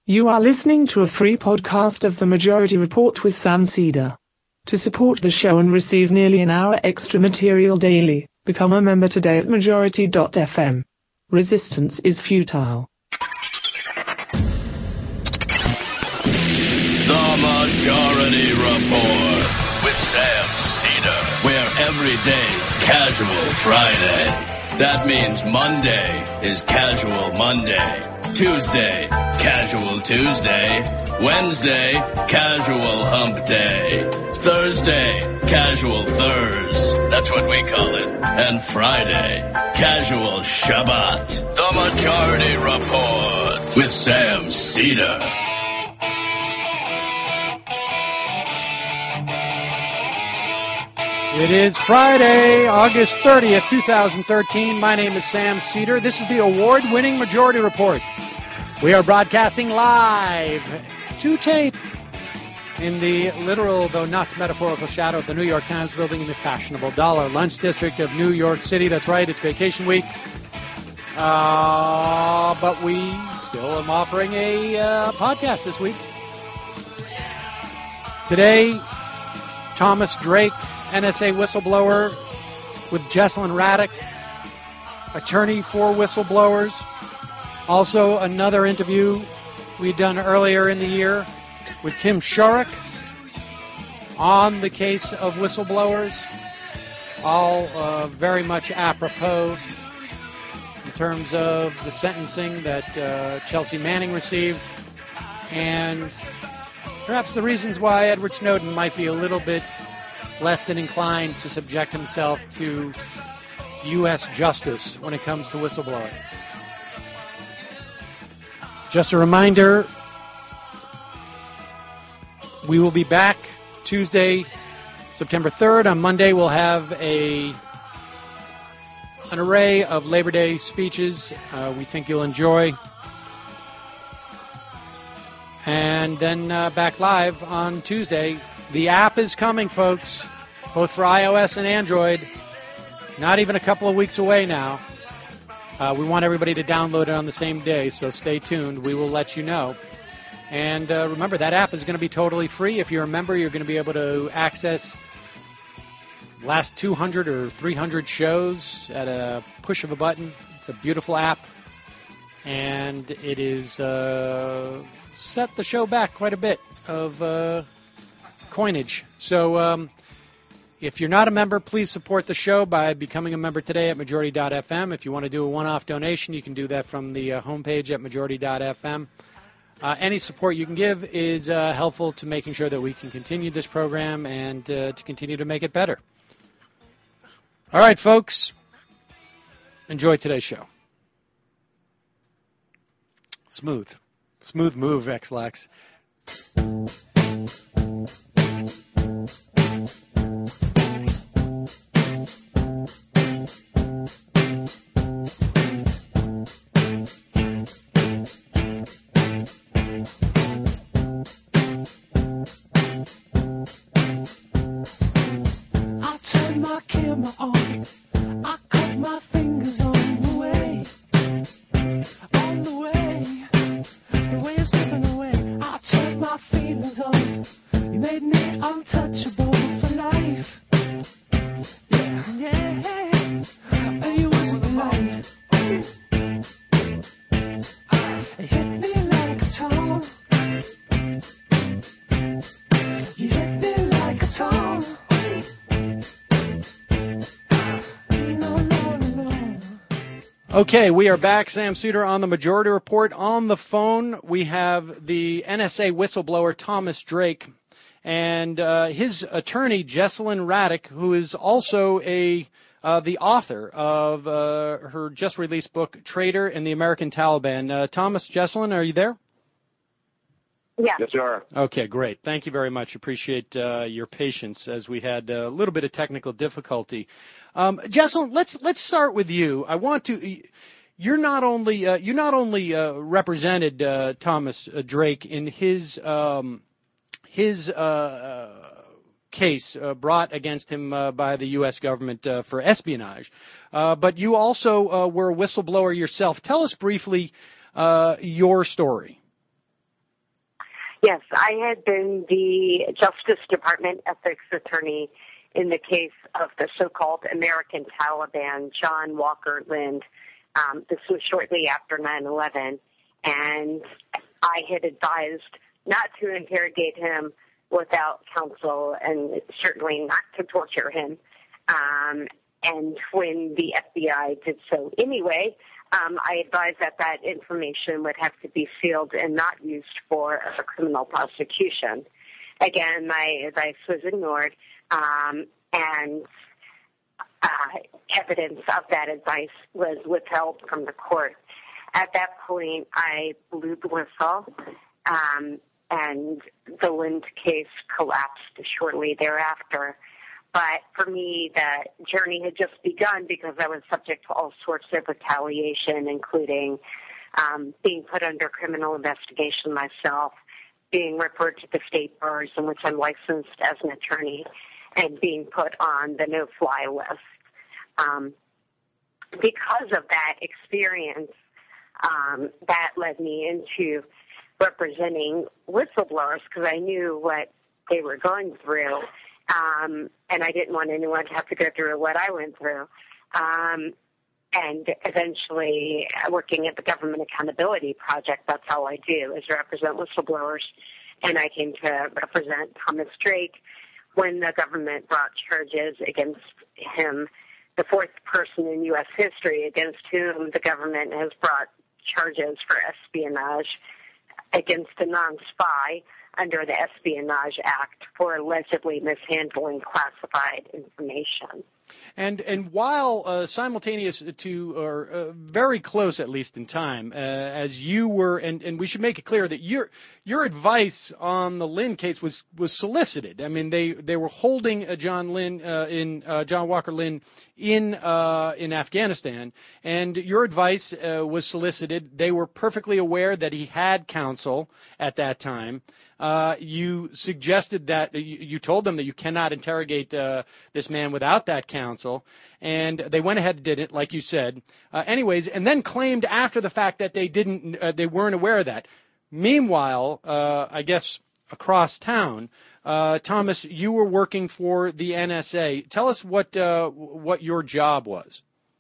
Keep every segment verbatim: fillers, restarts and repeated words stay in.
You are listening to a free podcast of The Majority Report with Sam Seder. To support the show and receive nearly an hour extra material daily, become a member today at majority dot f m. Resistance is futile. The Majority Report with Sam Seder, where every day's Casual Friday. That means Monday is Casual Monday. Tuesday, Casual Tuesday. Wednesday, Casual Hump Day. Thursday, Casual Thurs. That's what we call it. And Friday, Casual Shabbat. The Majority Report with Sam Seder. It is Friday, August thirtieth, twenty thirteen. My name is Sam Seder. This is the award-winning Majority Report. We are broadcasting live to tape in the literal, though not metaphorical, shadow of the New York Times building in the fashionable Dollar Lunch District of New York City. That's right, it's vacation week. Uh, but we still am offering a uh, podcast this week. Today, Thomas Drake, N S A whistleblower, with Jesselyn Radack, attorney for whistleblowers. Also, another interview we'd done earlier in the year with Tim Shorrock on the case of whistleblowers. All uh, very much apropos in terms of the sentencing that uh, Chelsea Manning received and perhaps the reasons why Edward Snowden might be a little bit less than inclined to subject himself to U S justice when it comes to whistleblowing. Just a reminder, we will be back Tuesday, September third. On Monday, we'll have a an array of Labor Day speeches uh, we think you'll enjoy. And then uh, back live on Tuesday. The app is coming, folks, both for iOS and Android. Not even a couple of weeks away now. Uh, we want everybody to download it on the same day, so stay tuned. We will let you know. And uh, remember, that app is going to be totally free. If you're a member, you're going to be able to access the last two hundred or three hundred shows at a push of a button. It's a beautiful app, and it is uh, set the show back quite a bit of uh, coinage. So um, if you're not a member, please support the show by becoming a member today at majority dot f m. If you want to do a one-off donation, you can do that from the uh, homepage at majority dot f m. Uh, any support you can give is uh, helpful to making sure that we can continue this program and uh, to continue to make it better. All right, folks. Enjoy today's show. Smooth. Smooth move, X-Lax. Okay, we are back. Sam Seder on the Majority Report. On the phone, we have the N S A whistleblower Thomas Drake and uh, his attorney, Jesselyn Radack, who is also a uh, the author of uh, her just-released book, Traitor and the American Taliban. Uh, Thomas, Jesselyn, are you there? Yeah. Yes, sir. Okay, great. Thank you very much. Appreciate uh, your patience as we had a little bit of technical difficulty. Um, Jesselyn, let's let's start with you. I want to. You're not only uh, you not only uh, represented uh, Thomas uh, Drake in his um, his uh, case uh, brought against him uh, by the U S government uh, for espionage, uh, but you also uh, were a whistleblower yourself. Tell us briefly uh, your story. Yes, I had been the Justice Department ethics attorney in the case of the so-called American Taliban, John Walker Lind. Um, this was shortly after nine eleven, and I had advised not to interrogate him without counsel and certainly not to torture him. Um, and when the F B I did so anyway, um, I advised that that information would have to be sealed and not used for a criminal prosecution. Again, my advice was ignored, um, and uh, evidence of that advice was withheld from the court. At that point, I blew the whistle, um, and the Lind case collapsed shortly thereafter. But for me, the journey had just begun because I was subject to all sorts of retaliation, including um, being put under criminal investigation myself, being referred to the state bars in which I'm licensed as an attorney, and being put on the no-fly list. Um, because of that experience, um, that led me into representing whistleblowers because I knew what they were going through. Um, and I didn't want anyone to have to go through what I went through. Um, and eventually, working at the Government Accountability Project, that's all I do, is represent whistleblowers. And I came to represent Thomas Drake when the government brought charges against him, the fourth person in U S history against whom the government has brought charges for espionage against a non-spy under the Espionage Act for allegedly mishandling classified information. And and while uh, simultaneous to, or uh, very close at least in time, uh, as you were, and, and we should make it clear that your your advice on the Lind case was, was solicited. I mean, they, they were holding uh, John Lind uh, in uh, John Walker Lind in uh, in Afghanistan, and your advice uh, was solicited. They were perfectly aware that he had counsel at that time. Uh, you suggested that you, you told them that you cannot interrogate uh, this man without that counsel, and they went ahead and did it, like you said. Uh, anyways, and then claimed after the fact that they didn't, uh, they weren't aware of that. Meanwhile, uh, I guess across town, uh, Thomas, you were working for the N S A. Tell us what uh, what your job was.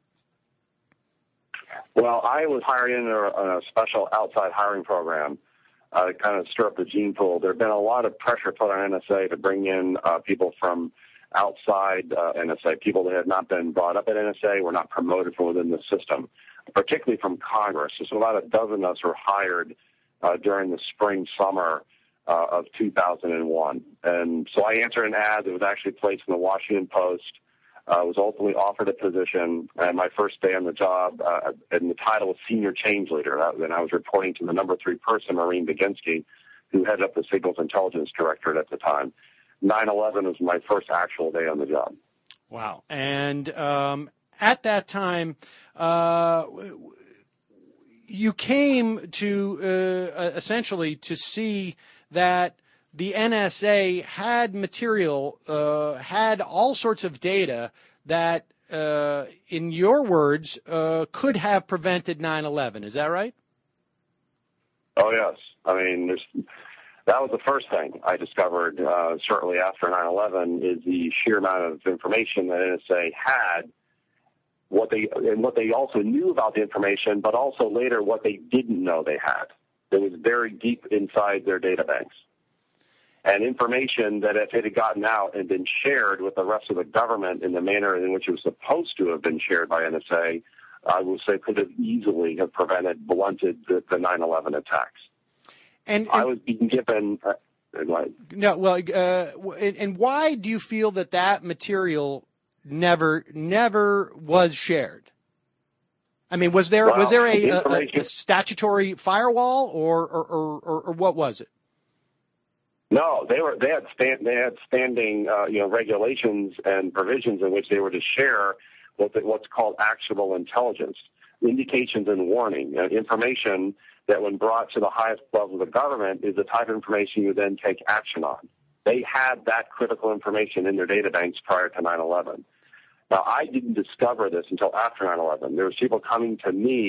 Well, I was hired in a, a special outside hiring program. Uh, kind of stir up the gene pool. There had been a lot of pressure put on N S A to bring in uh, people from outside uh, N S A, people that had not been brought up at N S A, were not promoted from within the system, particularly from Congress. So about a dozen of us were hired uh, during the spring, summer uh, of two thousand one. And so I answered an ad that was actually placed in the Washington Post. I uh, was ultimately offered a position, and my first day on the job, uh, and the title was Senior Change Leader, uh, and I was reporting to the number three person, Maureen Baginski, who headed up the Signals Intelligence Directorate at the time. nine eleven was my first actual day on the job. Wow. And um, at that time, uh, you came to uh, essentially to see that the N S A had material, uh, had all sorts of data that, uh, in your words, uh, could have prevented nine eleven. Is that right? Oh, yes. I mean, there's, that was the first thing I discovered uh, shortly after nine eleven is the sheer amount of information that N S A had, what they and what they also knew about the information, but also later what they didn't know they had. It was very deep inside their data banks. And information that if it had gotten out and been shared with the rest of the government in the manner in which it was supposed to have been shared by N S A, I would say could have easily have prevented, blunted the, the nine eleven attacks. And, and I was being given... Uh, like, no, well, uh, and, and why do you feel that that material never, never was shared? I mean, was there, well, was there a, a, a statutory firewall, or, or, or, or what was it? No, they were. They had stand, they had standing, uh, you know, regulations and provisions in which they were to share what the, what's called actionable intelligence, indications and warning, uh, information that, when brought to the highest level of the government, is the type of information you then take action on. They had that critical information in their data banks prior to nine eleven. Now, I didn't discover this until after nine eleven. There was people coming to me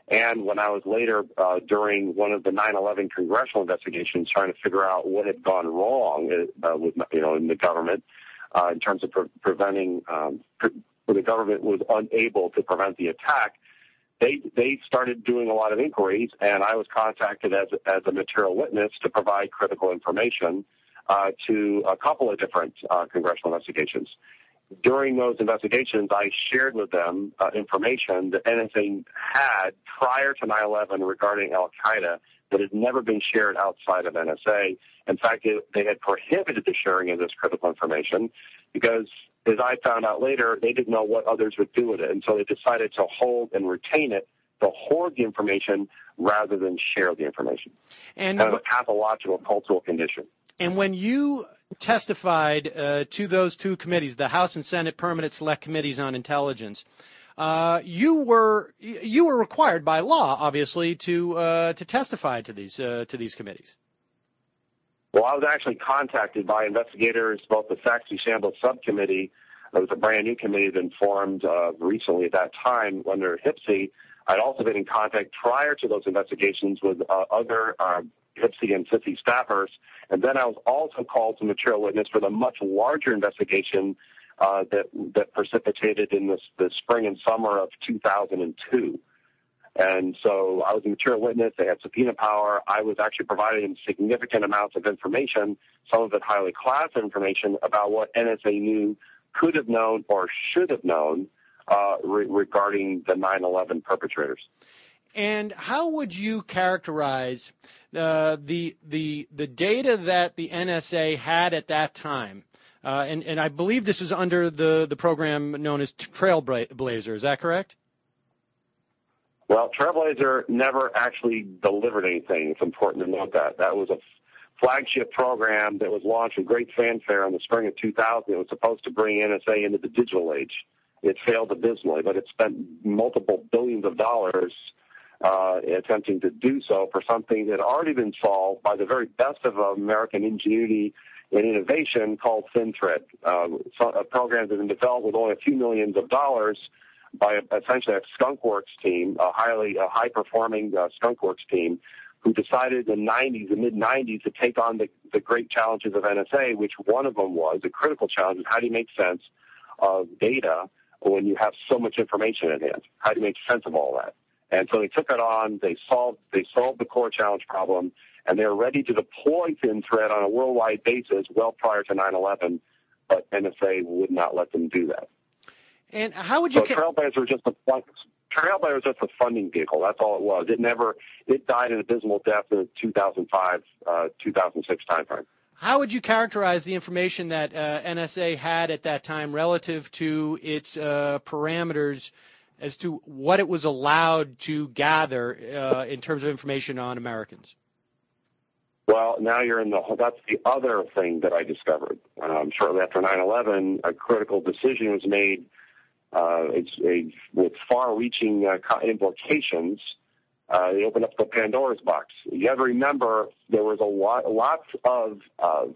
And when I was later, uh, during one of the nine eleven congressional investigations, trying to figure out what had gone wrong uh, with, you know, in the government uh, in terms of pre- preventing, um, pre- when the government was unable to prevent the attack, they they started doing a lot of inquiries, and I was contacted as as a material witness to provide critical information uh, to a couple of different uh, congressional investigations. During those investigations, I shared with them uh, information that N S A had prior to nine eleven regarding Al-Qaeda that had never been shared outside of N S A. In fact, it, they had prohibited the sharing of this critical information because, as I found out later, they didn't know what others would do with it. And so they decided to hold and retain it, to hoard the information rather than share the information. And kind of a pathological cultural condition. And when you testified uh, to those two committees, the House and Senate Permanent Select Committees on Intelligence, uh, you were you were required by law, obviously, to uh, to testify to these uh, to these committees. Well, I was actually contacted by investigators, both the Saxby-Chambliss subcommittee. It was a brand new committee that formed uh, recently at that time under H I P S I. I'd also been in contact prior to those investigations with uh, other uh, H I P S I and S I S I staffers, and then I was also called to material witness for the much larger investigation uh, that that precipitated in this, the spring and summer of two thousand two. And so I was a material witness. They had subpoena power. I was actually providing significant amounts of information, some of it highly classified information, about what N S A knew, could have known, or should have known uh, re- regarding the nine eleven perpetrators. And how would you characterize uh, the the the data that the N S A had at that time? Uh, and, and I believe this is under the, the program known as Trailblazer. Is that correct? Well, Trailblazer never actually delivered anything. It's important to note that. That was a flagship program that was launched with great fanfare in the spring of two thousand. It was supposed to bring N S A into the digital age. It failed abysmally, but it spent multiple billions of dollars uh, attempting to do so for something that had already been solved by the very best of American ingenuity and innovation called ThinThread, uh, a program that had been developed with only a few millions of dollars by a, essentially a skunkworks team, a highly a high-performing uh, skunkworks team, who decided in the nineties, the mid nineties, to take on the, the great challenges of N S A, which one of them was, a critical challenge, is how do you make sense of data when you have so much information at hand? How do you make sense of all that? And so they took it on, they solved they solved the core challenge problem, and they were ready to deploy ThinThread on a worldwide basis well prior to nine eleven, but N S A would not let them do that. And how would you... So Trailblazer was just a Trailblazer was just a funding vehicle. That's all it was. It never it died an abysmal death in the two thousand five, uh, two thousand six timeframe. How would you characterize the information that uh, N S A had at that time relative to its uh, parameters as to what it was allowed to gather uh, in terms of information on Americans? Well, now you're in the, that's the other thing that I discovered. Um, shortly after nine eleven, a critical decision was made uh, it's a, with far-reaching uh, implications. Uh, they opened up the Pandora's box. You have to remember there was a lot, lots of, of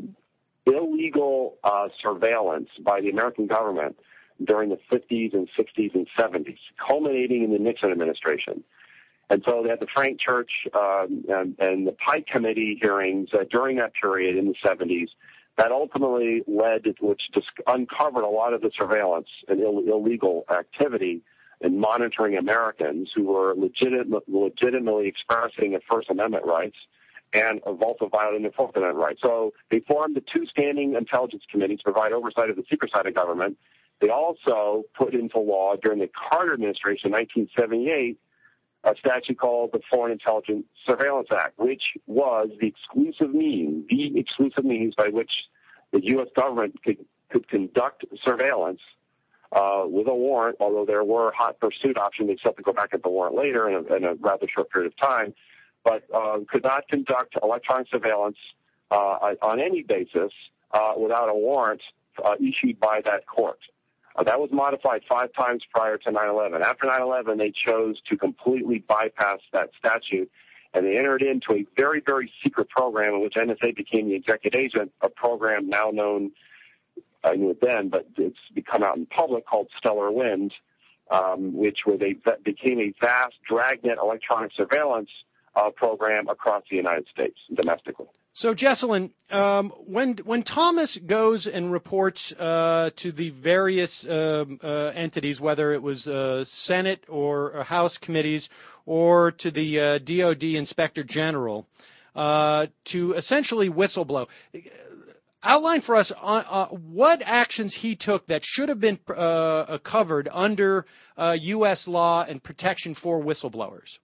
illegal uh, surveillance by the American government during the fifties and sixties and seventies, culminating in the Nixon administration. And so they had the Frank Church um, and, and the Pike Committee hearings uh, during that period in the seventies that ultimately led, which just uncovered a lot of the surveillance and Ill- illegal activity in monitoring Americans who were legit- legitimately expressing their First Amendment rights and also violating their Fourth Amendment rights. So they formed the two standing intelligence committees to provide oversight of the secret side of government. They also put into law during the Carter administration in nineteen seventy-eight a statute called the Foreign Intelligence Surveillance Act, which was the exclusive means, the exclusive means by which the U S government could, could conduct surveillance uh, with a warrant, although there were hot pursuit options. They still have to go back at the warrant later in a, in a rather short period of time, but uh, could not conduct electronic surveillance uh, on any basis uh, without a warrant uh, issued by that court. Uh, that was modified five times prior to nine eleven. After nine eleven, they chose to completely bypass that statute, and they entered into a very, very secret program in which N S A became the executive agent, a program now known, I knew it then, but it's become out in public, called Stellar Wind, um, which was a, became a vast dragnet electronic surveillance uh, program across the United States domestically. So, Jesselyn, um, when when Thomas goes and reports uh, to the various um, uh, entities, whether it was uh, Senate or uh, House committees or to the uh, D O D Inspector General, uh, to essentially whistleblow, outline for us on, uh, what actions he took that should have been uh, covered under uh, U S law and protection for whistleblowers.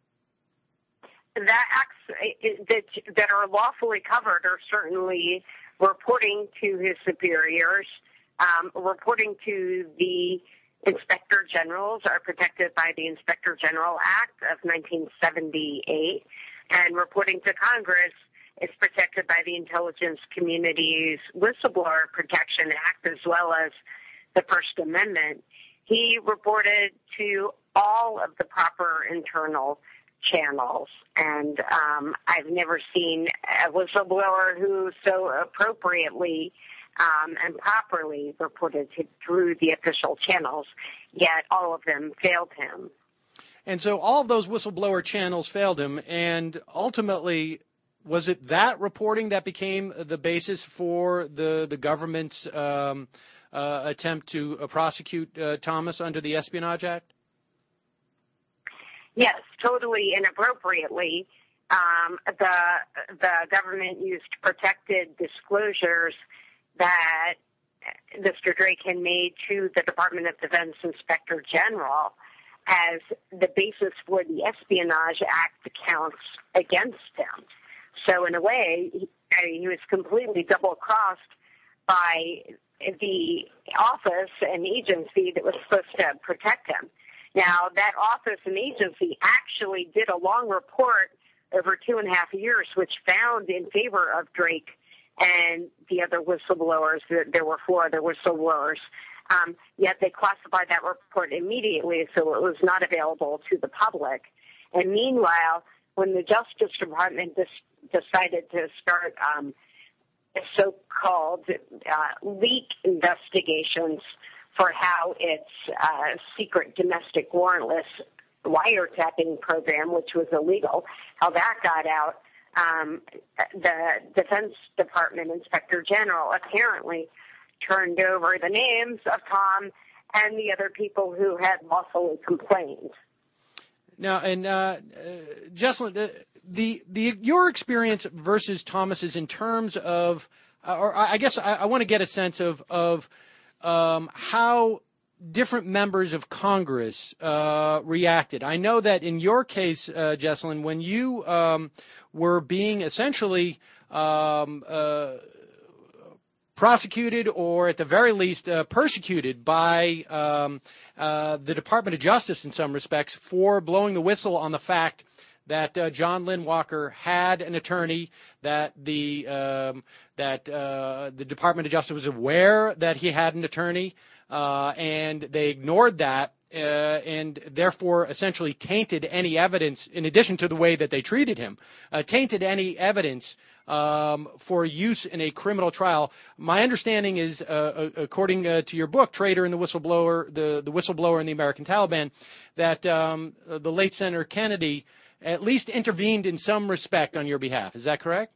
That acts that that are lawfully covered are certainly reporting to his superiors, um, reporting to the Inspector Generals are protected by the Inspector General Act of nineteen seventy-eight, and reporting to Congress is protected by the Intelligence Community's Whistleblower Protection Act as well as the First Amendment. He reported to all of the proper internal channels, and um, I've never seen a whistleblower who so appropriately um, and properly reported to, through the official channels, yet all of them failed him. And so all of those whistleblower channels failed him, and ultimately, was it that reporting that became the basis for the, the government's um, uh, attempt to uh, prosecute uh, Thomas under the Espionage Act? Yes, totally inappropriately. Um, the the government used protected disclosures that Mister Drake had made to the Department of Defense Inspector General as the basis for the Espionage Act counts against him. So in a way, he, I mean, he was completely double-crossed by the office and agency that was supposed to protect him. Now, that office and agency actually did a long report over two and a half years, which found in favor of Drake and the other whistleblowers. There were four other whistleblowers. Um, yet they classified that report immediately, so it was not available to the public. And meanwhile, when the Justice Department dis- decided to start um, so-called uh, leak investigations for how its uh, secret domestic warrantless wiretapping program, which was illegal, how that got out, um, the Defense Department Inspector General apparently turned over the names of Tom and the other people who had lawfully complained. Now, and uh, uh, Jesselyn, the, the the your experience versus Thomas's in terms of, uh, or I guess I, I want to get a sense of of um, how different members of Congress uh, reacted. I know that in your case, uh, Jesselyn, when you um, were being essentially um, uh, prosecuted or at the very least uh, persecuted by um, uh, the Department of Justice in some respects for blowing the whistle on the fact that uh, John Lynn Walker had an attorney, that the um, that uh, the Department of Justice was aware that he had an attorney, uh, and they ignored that, uh, and therefore essentially tainted any evidence, in addition to the way that they treated him, uh, tainted any evidence um, for use in a criminal trial. My understanding is, uh, according uh, to your book, Traitor and the Whistleblower, the, the Whistleblower in the American Taliban, that um, the late Senator Kennedy at least intervened in some respect on your behalf. Is that correct?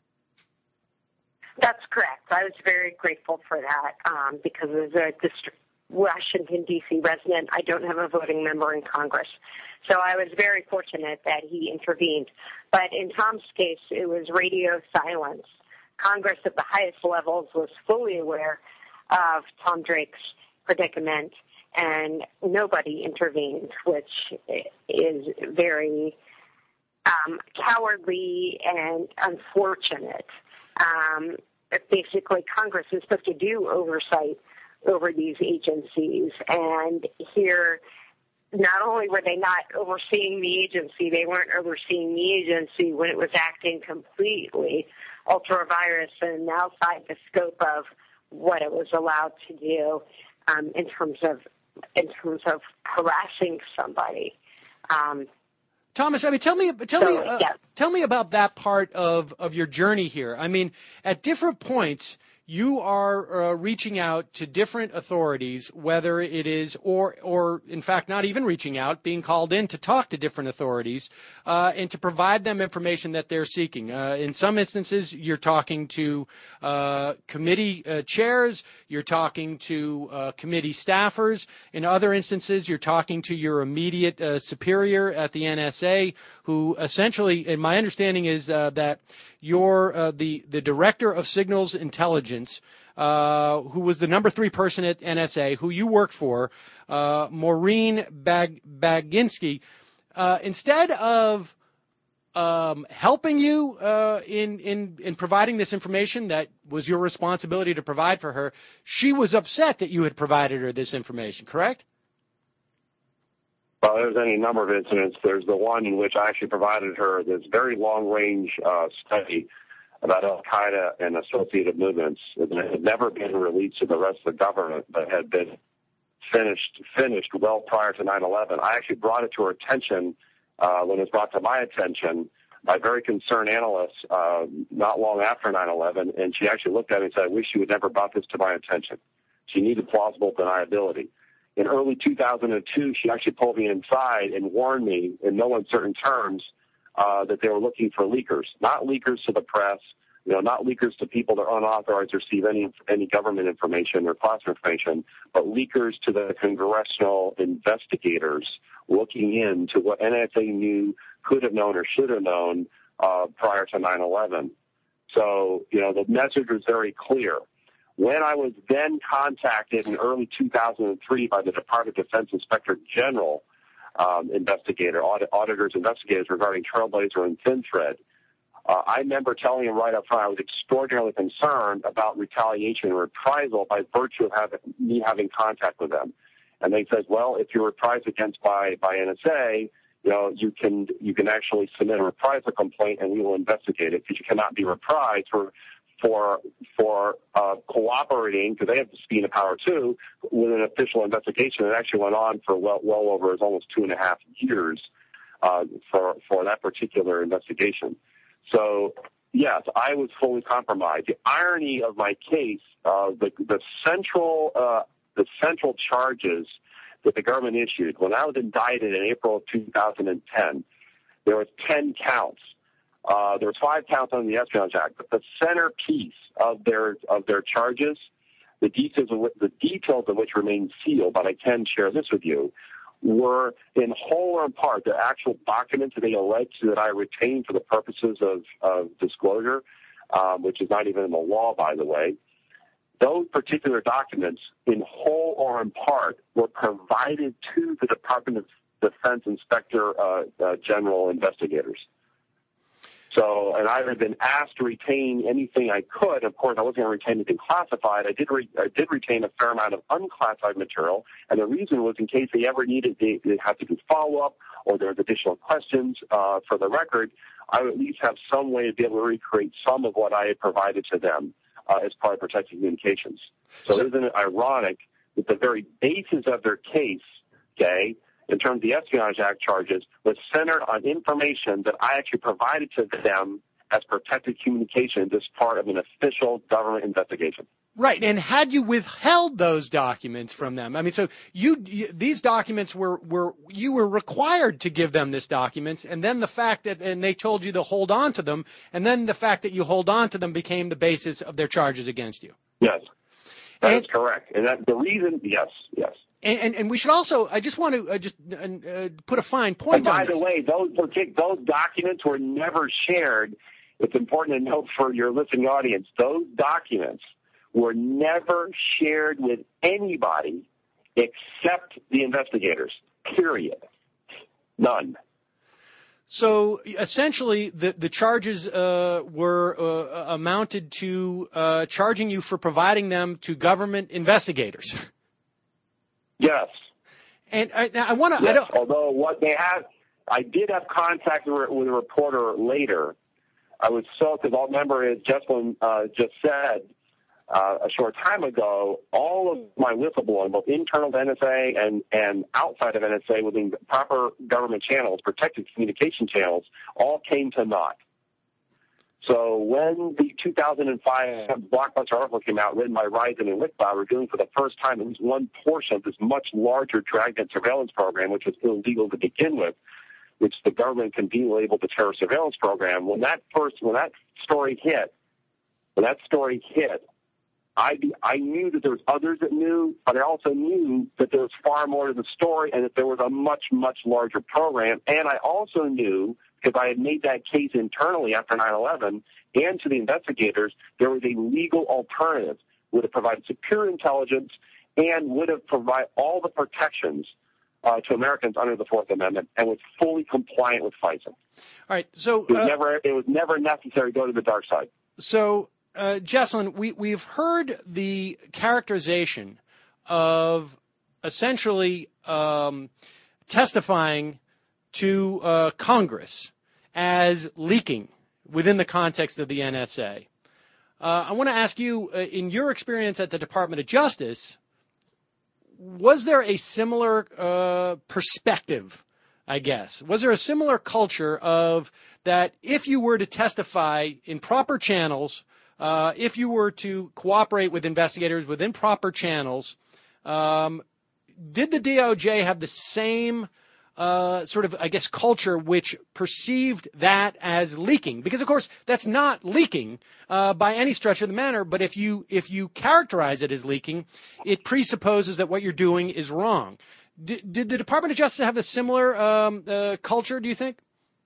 That's correct. I was very grateful for that um, because as a district Washington, D C resident, I don't have a voting member in Congress. So I was very fortunate that he intervened. But in Tom's case, it was radio silence. Congress at the highest levels was fully aware of Tom Drake's predicament, and nobody intervened, which is very um, cowardly and unfortunate. Um, basically, Congress is supposed to do oversight over these agencies, and here, not only were they not overseeing the agency, they weren't overseeing the agency when it was acting completely ultra-virus and outside the scope of what it was allowed to do um, in terms of in terms of harassing somebody. Um, Thomas, I mean, tell me, tell so, me, uh, yeah. tell me about that part of, of your journey here. I mean, at different points, you are uh, reaching out to different authorities, whether it is, or, or in fact, not even reaching out, being called in to talk to different authorities uh, and to provide them information that they're seeking. Uh, in some instances, you're talking to uh, committee uh, chairs, you're talking to uh, committee staffers. In other instances, you're talking to your immediate uh, superior at the N S A, who essentially, and my understanding is uh, that you're uh, the, the director of signals intelligence, uh, who was the number three person at N S A, who you worked for, uh, Maureen Bag- Baginski, uh, instead of um, helping you uh, in, in, in providing this information that was your responsibility to provide for her, she was upset that you had provided her this information, correct? Well, there's any number of incidents. There's the one in which I actually provided her this very long-range uh, study about al-Qaeda and associated movements that had never been released to the rest of the government, but had been finished finished well prior to nine eleven. I actually brought it to her attention uh, when it was brought to my attention by very concerned analysts uh, not long after nine eleven, and she actually looked at it and said, I wish you had never brought this to my attention. She needed plausible deniability. In early two thousand two, she actually pulled me inside and warned me in no uncertain terms uh, that they were looking for leakers, not leakers to the press, you know, not leakers to people that are unauthorized to receive any any government information or classified information, but leakers to the congressional investigators looking into what N S A knew, could have known, or should have known uh, prior to nine eleven. So, you know, the message was very clear. When I was then contacted in early two thousand three by the Department of Defense Inspector General um, investigator, audit, auditors, investigators regarding Trailblazer and ThinThread, uh, I remember telling him right up front I was extraordinarily concerned about retaliation and reprisal by virtue of having, me having contact with them. And they said, well, if you're reprised against by, by N S A, you know, you can you can actually submit a reprisal complaint and we will investigate it, because you cannot be reprised for for for uh, cooperating, because they have the subpoena power too, with an official investigation that actually went on for well well over almost two and a half years uh, for for that particular investigation. So yes, I was fully compromised. The irony of my case, uh, the the central uh, the central charges that the government issued when I was indicted in April of two thousand ten, there was ten counts. Uh, there was five counts on the Espionage Act, but the centerpiece of their of their charges, the details of which, the details of which remain sealed, but I can share this with you, were in whole or in part the actual documents that they alleged that I retained for the purposes of, of disclosure, um, which is not even in the law, by the way. Those particular documents, in whole or in part, were provided to the Department of Defense Inspector uh, uh, General investigators. So, and I had been asked to retain anything I could. Of course, I wasn't going to retain anything classified. I did re- I did retain a fair amount of unclassified material, and the reason was in case they ever needed, they, they had to do follow-up or there was additional questions uh, for the record, I would at least have some way to be able to recreate some of what I had provided to them uh, as part of protected communications. So, so isn't it ironic that the very basis of their case, okay, in terms of the Espionage Act charges, was centered on information that I actually provided to them as protected communications as part of an official government investigation. Right, and had you withheld those documents from them, I mean, so you, you these documents were, were you were required to give them these documents, and then the fact that, and they told you to hold on to them, and then the fact that you hold on to them became the basis of their charges against you. Yes, that and, is correct, and that the reason, yes, yes. And, and, and we should also, I just want to uh, just uh, put a fine point and on by this. the way, those those documents were never shared. It's important to note for your listening audience, those documents were never shared with anybody except the investigators, period. None. So essentially, the, the charges uh, were uh, amounted to uh, charging you for providing them to government investigators. Yes. And I, I want to. Yes, I don't. Although what they had, I did have contact with a reporter later. I was so, because I'll remember, as Jesslyn uh, just said uh, a short time ago, all of my whistleblowing, both internal to N S A and, and outside of N S A within proper government channels, protected communication channels, all came to naught. So when the two thousand five blockbuster article came out, written by Risen and Wickbauer, revealing for the first time at least one portion of this much larger dragnet surveillance program, which was illegal to begin with, which the government can de-label the terror surveillance program, when that first, when that story hit, when that story hit, I, I knew that there was others that knew, but I also knew that there was far more to the story and that there was a much, much larger program. And I also knew, because I had made that case internally after nine eleven, and to the investigators, there was a legal alternative, would have provided superior intelligence and would have provided all the protections uh, to Americans under the Fourth Amendment and was fully compliant with FISA. All right, so it was, uh, never, it was never necessary to go to the dark side. So, uh, Jesselyn, we, we've heard the characterization of essentially um, testifying to uh, Congress as leaking within the context of the N S A. Uh, I want to ask you, uh, in your experience at the Department of Justice, was there a similar uh, perspective, I guess? Was there a similar culture of that if you were to testify in proper channels, uh, if you were to cooperate with investigators within proper channels, um, did the D O J have the same Uh, sort of, I guess, culture which perceived that as leaking? Because, of course, that's not leaking uh, by any stretch of the manner. But if you if you characterize it as leaking, it presupposes that what you're doing is wrong. D- did the Department of Justice have a similar um, uh, culture, do you think?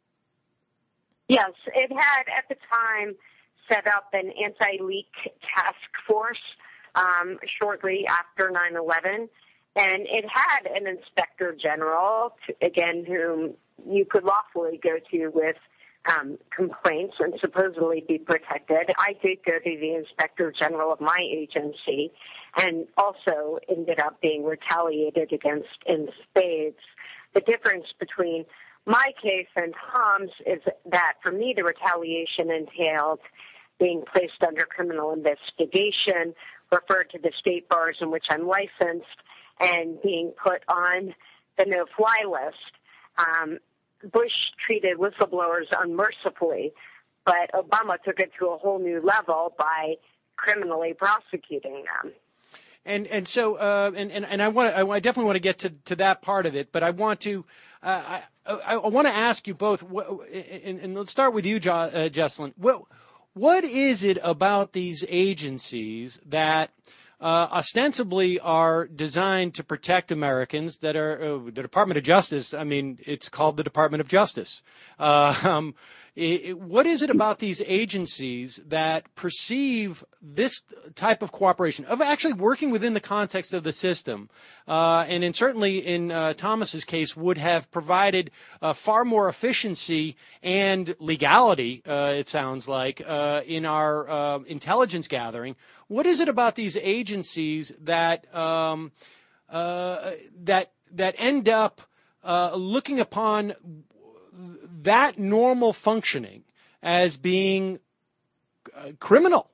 Yes, it had at the time set up an anti-leak task force um, shortly after nine eleven. And it had an inspector general, again, whom you could lawfully go to with um, complaints and supposedly be protected. I did go to the inspector general of my agency and also ended up being retaliated against in spades. The difference between my case and Tom's is that for me the retaliation entailed being placed under criminal investigation, referred to the state bars in which I'm licensed, and being put on the no-fly list. Um, Bush treated whistleblowers unmercifully, but Obama took it to a whole new level by criminally prosecuting them. And and so uh, and, and and I want I definitely want to get to, to that part of it, but I want to uh, I I, I want to ask you both, and, and let's start with you, jo- uh, Jesselyn. What what is it about these agencies that Uh, ostensibly are designed to protect Americans that are uh, the Department of Justice? I mean, it's called the Department of Justice. Uh, um, it, it, what is it about these agencies that perceive this type of cooperation, of actually working within the context of the system, uh, and in, certainly in uh, Thomas's case, would have provided uh, far more efficiency and legality, uh, it sounds like, uh, in our uh, intelligence gathering? What is it about these agencies that um, uh, that that end up uh, looking upon that normal functioning as being uh, criminal?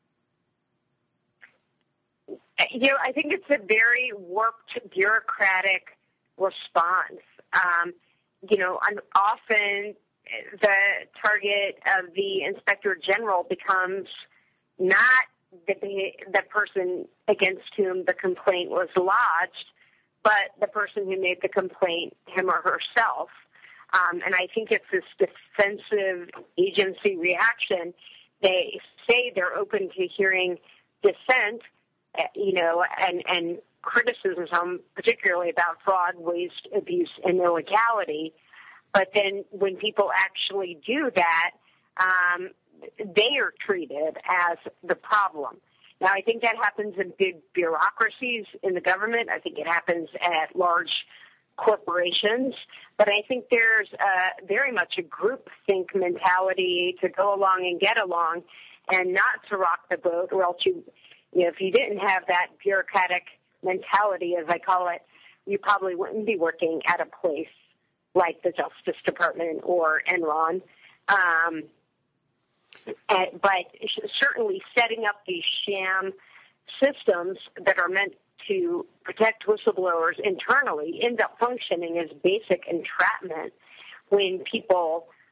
You know, I think it's a very warped, bureaucratic response. Um, you know, often the target of the inspector general becomes not the, the person against whom the complaint was lodged, but the person who made the complaint, him or herself. Um, and I think it's this defensive agency reaction. They say they're open to hearing dissent, you know, and, and criticism, particularly about fraud, waste, abuse, and illegality. But then when people actually do that, um, they are treated as the problem. Now, I think that happens in big bureaucracies in the government. I think it happens at large corporations. But I think there's uh, very much a groupthink mentality to go along and get along and not to rock the boat, or else you, you know, if you didn't have that bureaucratic mentality, as I call it, you probably wouldn't be working at a place like the Justice Department or Enron. Um, and, but certainly setting up these sham systems that are meant to protect whistleblowers internally end up functioning as basic entrapment when people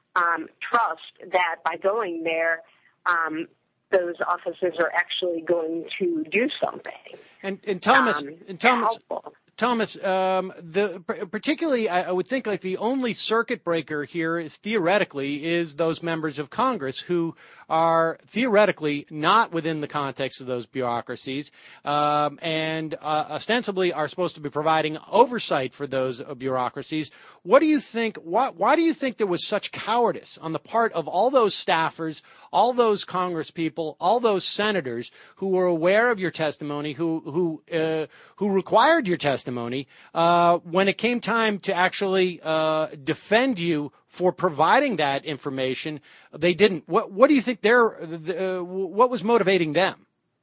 um, trust that by going there, um, those officers are actually going to do something. And, and Thomas, um, and Thomas, helpful. Thomas, um, the particularly, I, I would think like the only circuit breaker here is theoretically is those members of Congress who are theoretically not within the context of those bureaucracies, um, and uh, ostensibly are supposed to be providing oversight for those uh, bureaucracies. What do you think? Why, why do you think there was such cowardice on the part of all those staffers, all those Congress people, all those senators who were aware of your testimony, who who uh, who required your testimony, uh, when it came time to actually uh, defend you for providing that information, they didn't? What What do you think? Their uh, what was motivating them?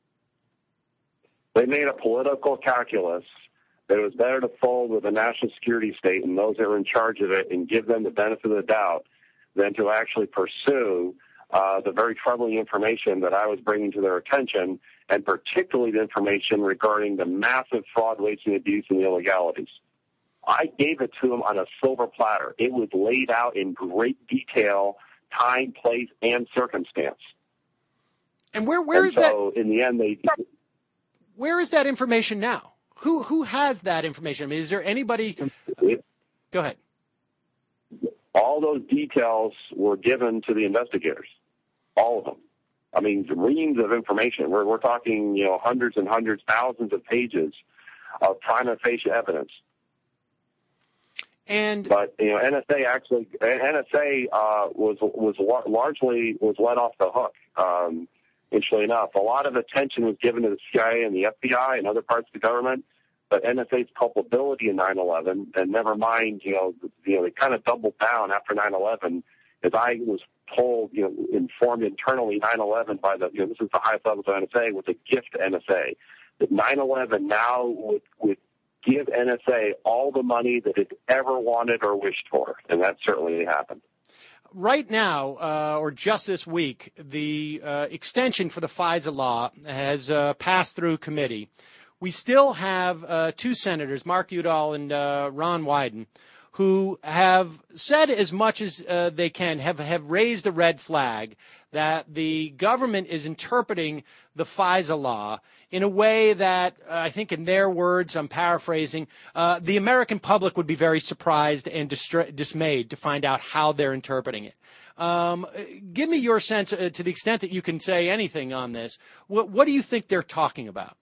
They made a political calculus that it was better to fold with a national security state and those that were in charge of it and give them the benefit of the doubt than to actually pursue uh, the very troubling information that I was bringing to their attention, and particularly the information regarding the massive fraud, waste, and abuse and the illegalities. I gave it to them on a silver platter. It was laid out in great detail, time, place, and circumstance. And where where and is so that? in the end, they. Where is that information now? Who who has that information? I mean, is there anybody? Go ahead. All those details were given to the investigators, all of them. I mean, reams of information. We're we're talking, you know, hundreds and hundreds, thousands of pages of prima facie evidence. And but you know, N S A actually, N S A uh, was was largely was let off the hook. Um, Interestingly enough, a lot of attention was given to the C I A and the F B I and other parts of the government, but N S A's culpability in nine eleven, and never mind, you know, you know, they kind of doubled down after nine eleven. As I was told, you know, informed internally, nine eleven by the, you know, this is the highest levels of N S A, was a gift to N S A. That nine eleven now would, would give N S A all the money that it ever wanted or wished for, and that certainly happened. Right now, uh, or just this week, the uh, extension for the FISA law has uh, passed through committee. We still have uh, two senators, Mark Udall and uh, Ron Wyden, who have said as much as uh, they can, have, have raised a red flag that the government is interpreting the FISA law in a way that, uh, I think in their words, I'm paraphrasing, uh, the American public would be very surprised and distra- dismayed to find out how they're interpreting it. Um, give me your sense, uh, to the extent that you can say anything on this. What, what do you think they're talking about?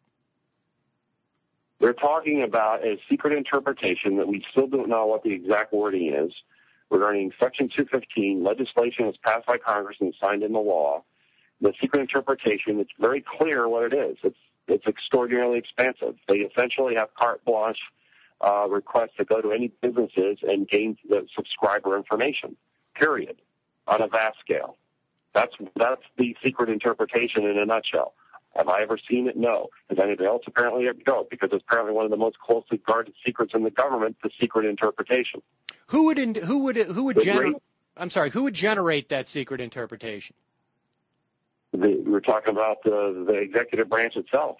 They're talking about a secret interpretation that we still don't know what the exact wording is regarding Section two fifteen. Legislation was passed by Congress and signed into law. The secret interpretation, it's very clear what it is. It's it's extraordinarily expansive. They essentially have carte blanche uh, requests to go to any businesses and gain the subscriber information, period, on a vast scale. That's that's the secret interpretation in a nutshell. Have I ever seen it? No. Has anybody else apparently ever? No, because it's apparently one of the most closely guarded secrets in the government, the secret interpretation. Who would in, who would who would generate? I'm sorry. Who would generate that secret interpretation? The, we're talking about the the executive branch itself.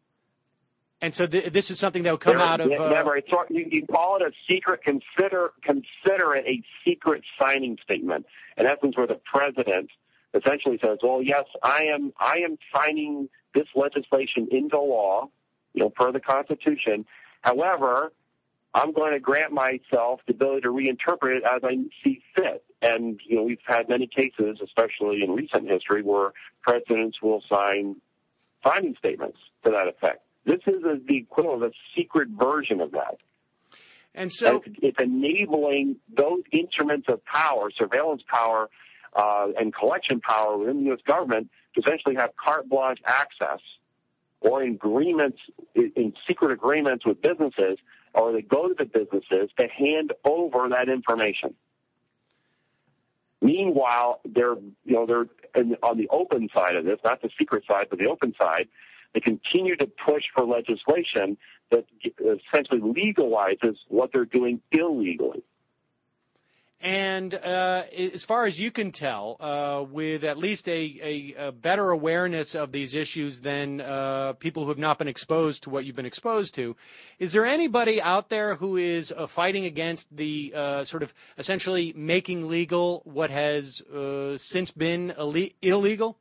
And so th- this is something that would come there, out of. Uh, never. It's, you, you call it a secret. Consider consider it a secret signing statement. In essence, where the president essentially says, "Well, yes, I am. I am signing this legislation into law, you know, per the Constitution. However, I'm going to grant myself the ability to reinterpret it as I see fit." And you know, we've had many cases, especially in recent history, where presidents will sign signing statements to that effect. This is a, the equivalent of a secret version of that. And so and it's, it's enabling those instruments of power, surveillance power, uh, and collection power within the U S government to essentially have carte blanche access, or in agreements, in secret agreements with businesses, or they go to the businesses to hand over that information. Meanwhile, they're, you know, they're on the open side of this, not the secret side, but the open side. They continue to push for legislation that essentially legalizes what they're doing illegally. And uh, as far as you can tell, uh, with at least a, a, a better awareness of these issues than uh, people who have not been exposed to what you've been exposed to, is there anybody out there who is uh, fighting against the uh, sort of essentially making legal what has uh, since been Ill- illegal?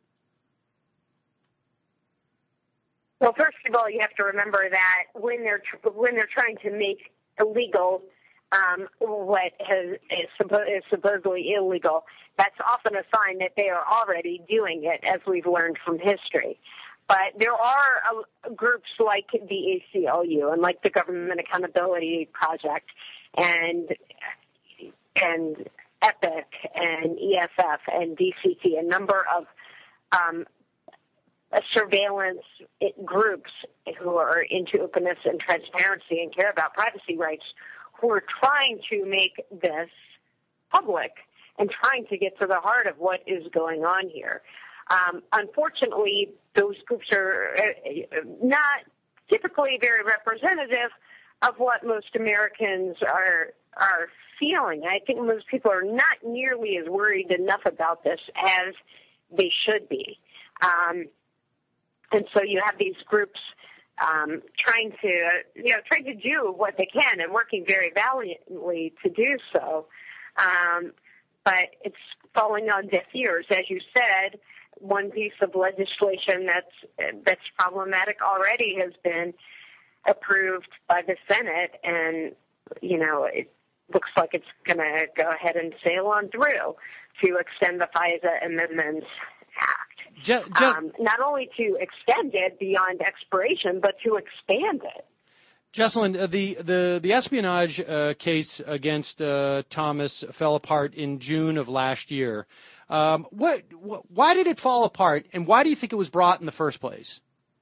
Well, first of all, you have to remember that when they're tr- when they're trying to make illegal Um, what has, is, suppo- is supposedly illegal, that's often a sign that they are already doing it, as we've learned from history. But there are uh, groups like the A C L U and like the Government Accountability Project and and EPIC and E S F and D C T, a number of um, surveillance groups who are into openness and transparency and care about privacy rights, who are trying to make this public and trying to get to the heart of what is going on here. Um, unfortunately, those groups are not typically very representative of what most Americans are are feeling. I think most people are not nearly as worried enough about this as they should be. Um, and so you have these groups Um, trying to, you know, trying to do what they can and working very valiantly to do so. Um, but it's falling on deaf ears. As you said, one piece of legislation that's, that's problematic already has been approved by the Senate, and, you know, it looks like it's going to go ahead and sail on through to extend the FISA Amendments Act. Just, just, um, not only to extend it beyond expiration, but to expand it. Jocelyn, uh, the, the, the espionage uh, case against uh, Thomas fell apart in June of last year. Um, what, what, why did it fall apart, and why do you think it was brought in the first place?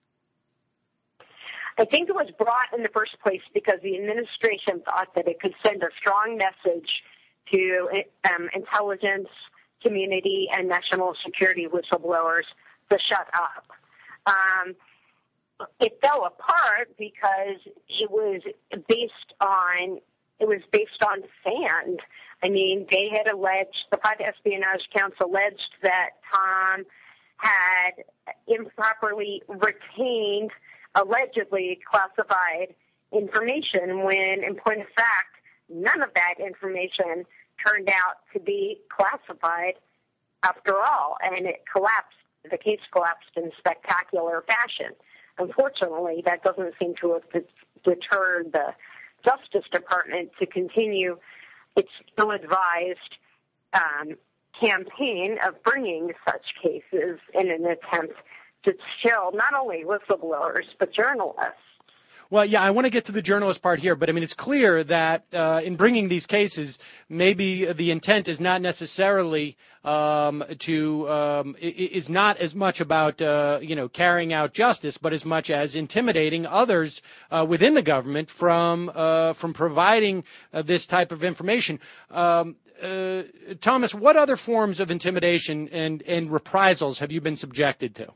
I think it was brought in the first place because the administration thought that it could send a strong message to um, intelligence community and national security whistleblowers to shut up. Um, it fell apart because it was based on it was based on sand. I mean, they had alleged, the Private Espionage Council alleged that Tom had improperly retained, allegedly classified information when, in point of fact, none of that information turned out to be classified after all, and it collapsed. The case collapsed in spectacular fashion. Unfortunately, that doesn't seem to have deterred the Justice Department to continue its ill-advised um, campaign of bringing such cases in an attempt to chill not only whistleblowers but journalists. Well, yeah, I want to get to the journalist part here, but I mean, it's clear that uh, in bringing these cases, maybe the intent is not necessarily um, to um, is not as much about uh, you know carrying out justice, but as much as intimidating others uh, within the government from uh, from providing uh, this type of information. Um, uh, Thomas, what other forms of intimidation and and reprisals have you been subjected to?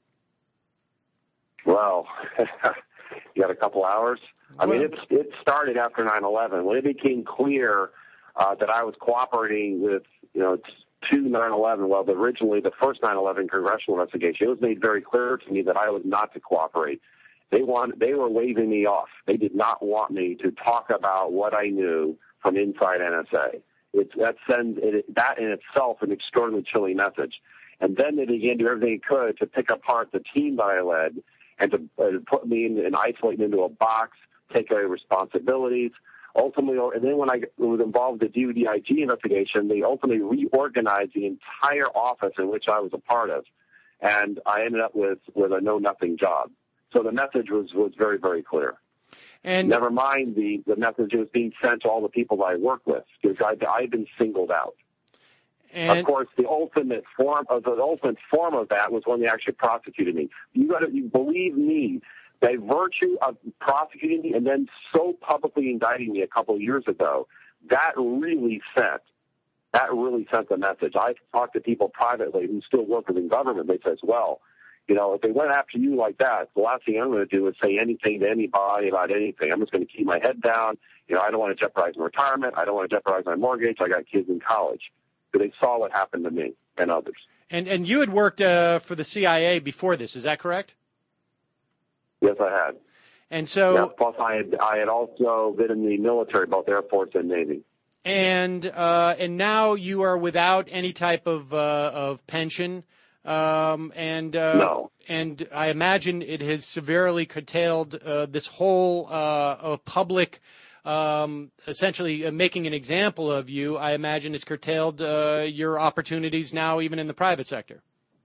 Well. You got a couple hours? I mean, it's, it started after nine eleven. When it became clear uh, that I was cooperating with, you know, to nine eleven, well, originally the first nine eleven congressional investigation, it was made very clear to me that I was not to cooperate. They want, they were waving me off. They did not want me to talk about what I knew from inside N S A. It's, that sends it, that in itself an extraordinarily chilling message. And then they began to do everything they could to pick apart the team that I led and to, uh, to put me in and isolate me into a box, take away responsibilities. Ultimately, and then when I was involved in the D U D I G investigation, they ultimately reorganized the entire office in which I was a part of. And I ended up with, with a know-nothing job. So the message was, was very, very clear. And never mind the, the message that was being sent to all the people that I work with, because I, I've been singled out. And of course, the ultimate form of the ultimate form of that was when they actually prosecuted me. You got to you believe me. By virtue of prosecuting me and then so publicly indicting me a couple of years ago, that really sent that really sent the message. I've talked to people privately who still work within government. They say, well, You know, if they went after you like that, the last thing I'm going to do is say anything to anybody about anything. I'm just going to keep my head down. You know, I don't want to jeopardize my retirement. I don't want to jeopardize my mortgage. I got kids in college. But they saw what happened to me and others. And and you had worked uh, for the C I A before this, is that correct? Yes, I had. And so, yeah, plus I had I had also been in the military, both Air Force and Navy. And uh, and now you are without any type of uh, of pension. Um, and uh, no. And I imagine it has severely curtailed uh, this whole uh, uh, public, um, essentially uh, making an example of you. I imagine has curtailed uh, your opportunities now, even in the private sector.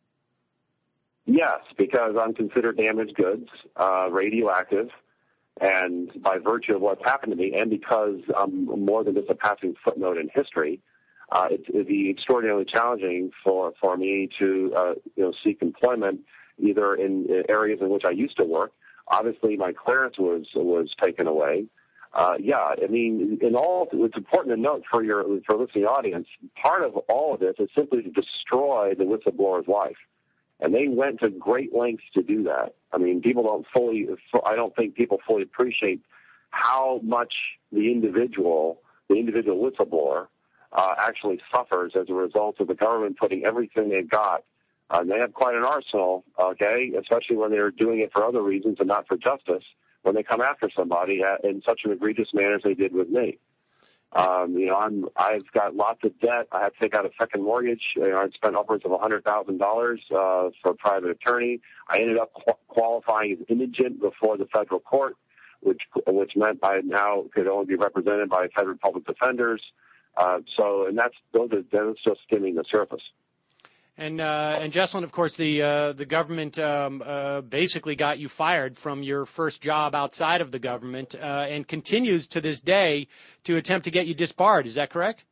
Yes, because I'm considered damaged goods, uh, radioactive, and by virtue of what's happened to me, and because I'm more than just a passing footnote in history. Uh, it, it'd be extraordinarily challenging for, for me to uh, you know seek employment either in, in areas in which I used to work. Obviously, my clearance was was taken away. Uh, yeah, I mean, in all, it's important to note for your for listening audience. Part of all of this is simply to destroy the whistleblower's life, and they went to great lengths to do that. I mean, people don't fully. I don't think people fully appreciate how much the individual, the individual whistleblower. Uh, actually suffers as a result of the government putting everything they've got. Uh, and they have quite an arsenal, okay, especially when they're doing it for other reasons and not for justice, when they come after somebody in such an egregious manner as they did with me. Um, you know, I'm, I've got lots of debt. I had to take out a second mortgage. You know, I'd spent upwards of one hundred thousand dollars uh, for a private attorney. I ended up qu- qualifying as indigent before the federal court, which which meant I now could only be represented by federal public defenders. Uh, so, and that's those are that's just skimming the surface. And uh, and Jesselyn, of course, the uh, the government um, uh, basically got you fired from your first job outside of the government, uh, and continues to this day to attempt to get you disbarred. Is that correct?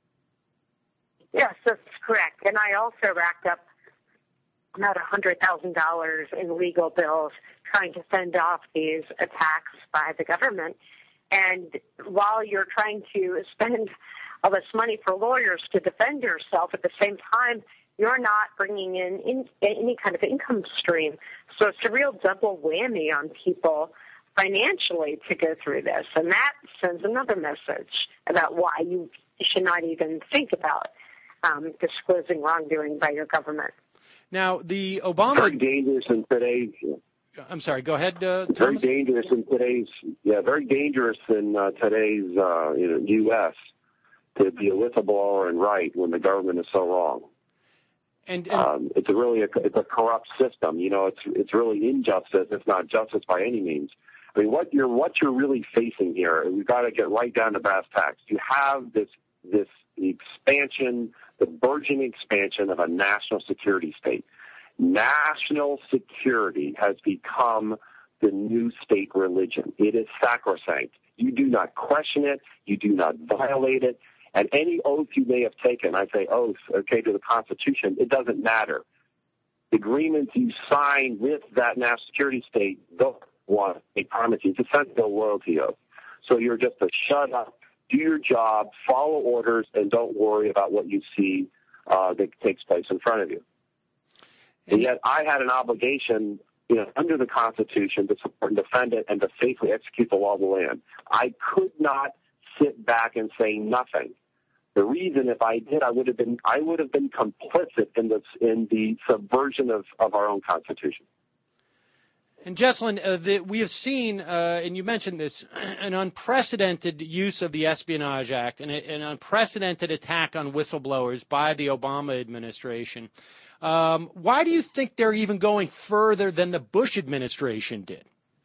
Yes, that's correct. And I also racked up about a hundred thousand dollars in legal bills trying to fend off these attacks by the government. And while you're trying to spend all this money for lawyers to defend yourself, at the same time, you're not bringing in, in any kind of income stream. So it's a real double whammy on people financially to go through this. And that sends another message about why you should not even think about um, disclosing wrongdoing by your government. Now, the Obama... Very dangerous in today's... I'm sorry, go ahead, uh, Thomas. Very dangerous in today's... Yeah, very dangerous in uh, today's uh, you know, U S to be a whistleblower and right when the government is so wrong. And, and um, it's a really a, it's a corrupt system. You know, it's it's really injustice. It's not justice by any means. I mean, what you're what you're really facing here, we've got to get right down to brass tacks. You have this this expansion, the burgeoning expansion of a national security state. National security has become the new state religion. It is sacrosanct. You do not question it. You do not violate it. And any oath you may have taken, I say oath, okay, to the Constitution, it doesn't matter. The agreements you sign with that national security state don't want a promise. It's essentially a loyalty oath. So you're just to shut up, do your job, follow orders, and don't worry about what you see uh, that takes place in front of you. And yet I had an obligation, you know, under the Constitution to support and defend it and to faithfully execute the law of the land. I could not sit back and say nothing. The reason, if I did, I would have been I would have been complicit in the in the subversion of, of our own Constitution. And Jesselyn, uh, the, we have seen, uh, and you mentioned this, an unprecedented use of the Espionage Act and a, an unprecedented attack on whistleblowers by the Obama administration. Um, why do you think they're even going further than the Bush administration did?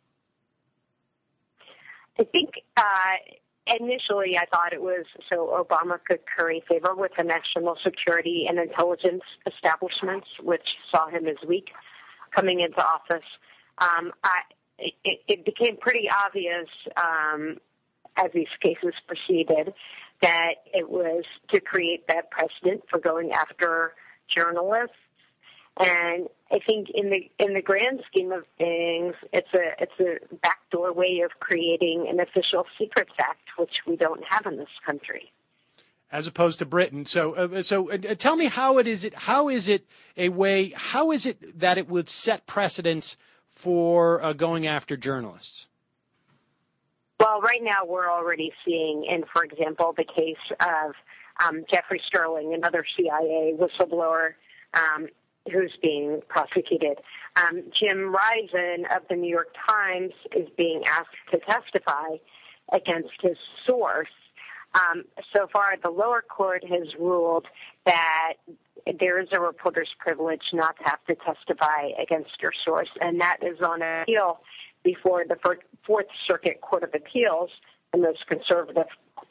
I think uh, initially I thought it was so Obama could curry favor with the national security and intelligence establishments, which saw him as weak coming into office. Um, I, it, it became pretty obvious um, as these cases proceeded that it was to create that precedent for going after journalists. And I think in the in the grand scheme of things, it's a it's a backdoor way of creating an official secrets act, which we don't have in this country. as opposed to Britain. So, uh, so uh, tell me how it is. It how is it a way? How is it that it would set precedents for uh, going after journalists? Well, right now we're already seeing, in, for example, the case of um, Jeffrey Sterling, another C I A whistleblower um, who's being prosecuted. Um, Jim Risen of the New York Times is being asked to testify against his source. Um, so far, the lower court has ruled that there is a reporter's privilege not to have to testify against your source, and that is on appeal before the Fourth Circuit Court of Appeals, the most conservative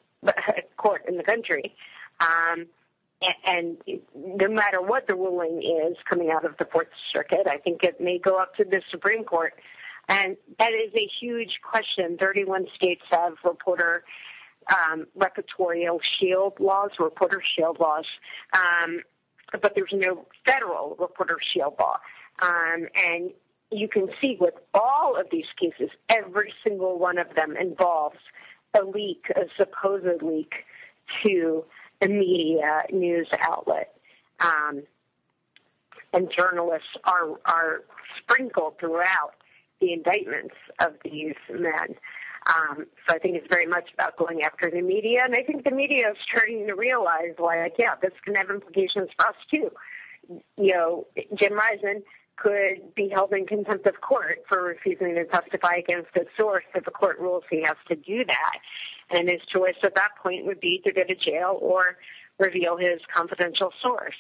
court in the country. Um, and no matter what the ruling is coming out of the Fourth Circuit, I think it may go up to the Supreme Court. And that is a huge question. thirty-one states have reporter um, reportorial shield laws, reporter shield laws, um, but there's no federal reporter shield law. Um, and you can see with all of these cases, every single one of them involves a leak, a supposed leak to a media news outlet. Um, and journalists are, are sprinkled throughout the indictments of these men. Um, so I think it's very much about going after the media, and I think the media is starting to realize, like, yeah, this can have implications for us too. You know, Jim Risen could be held in contempt of court for refusing to testify against his source if the court rules he has to do that. And his choice at that point would be to go to jail or reveal his confidential source.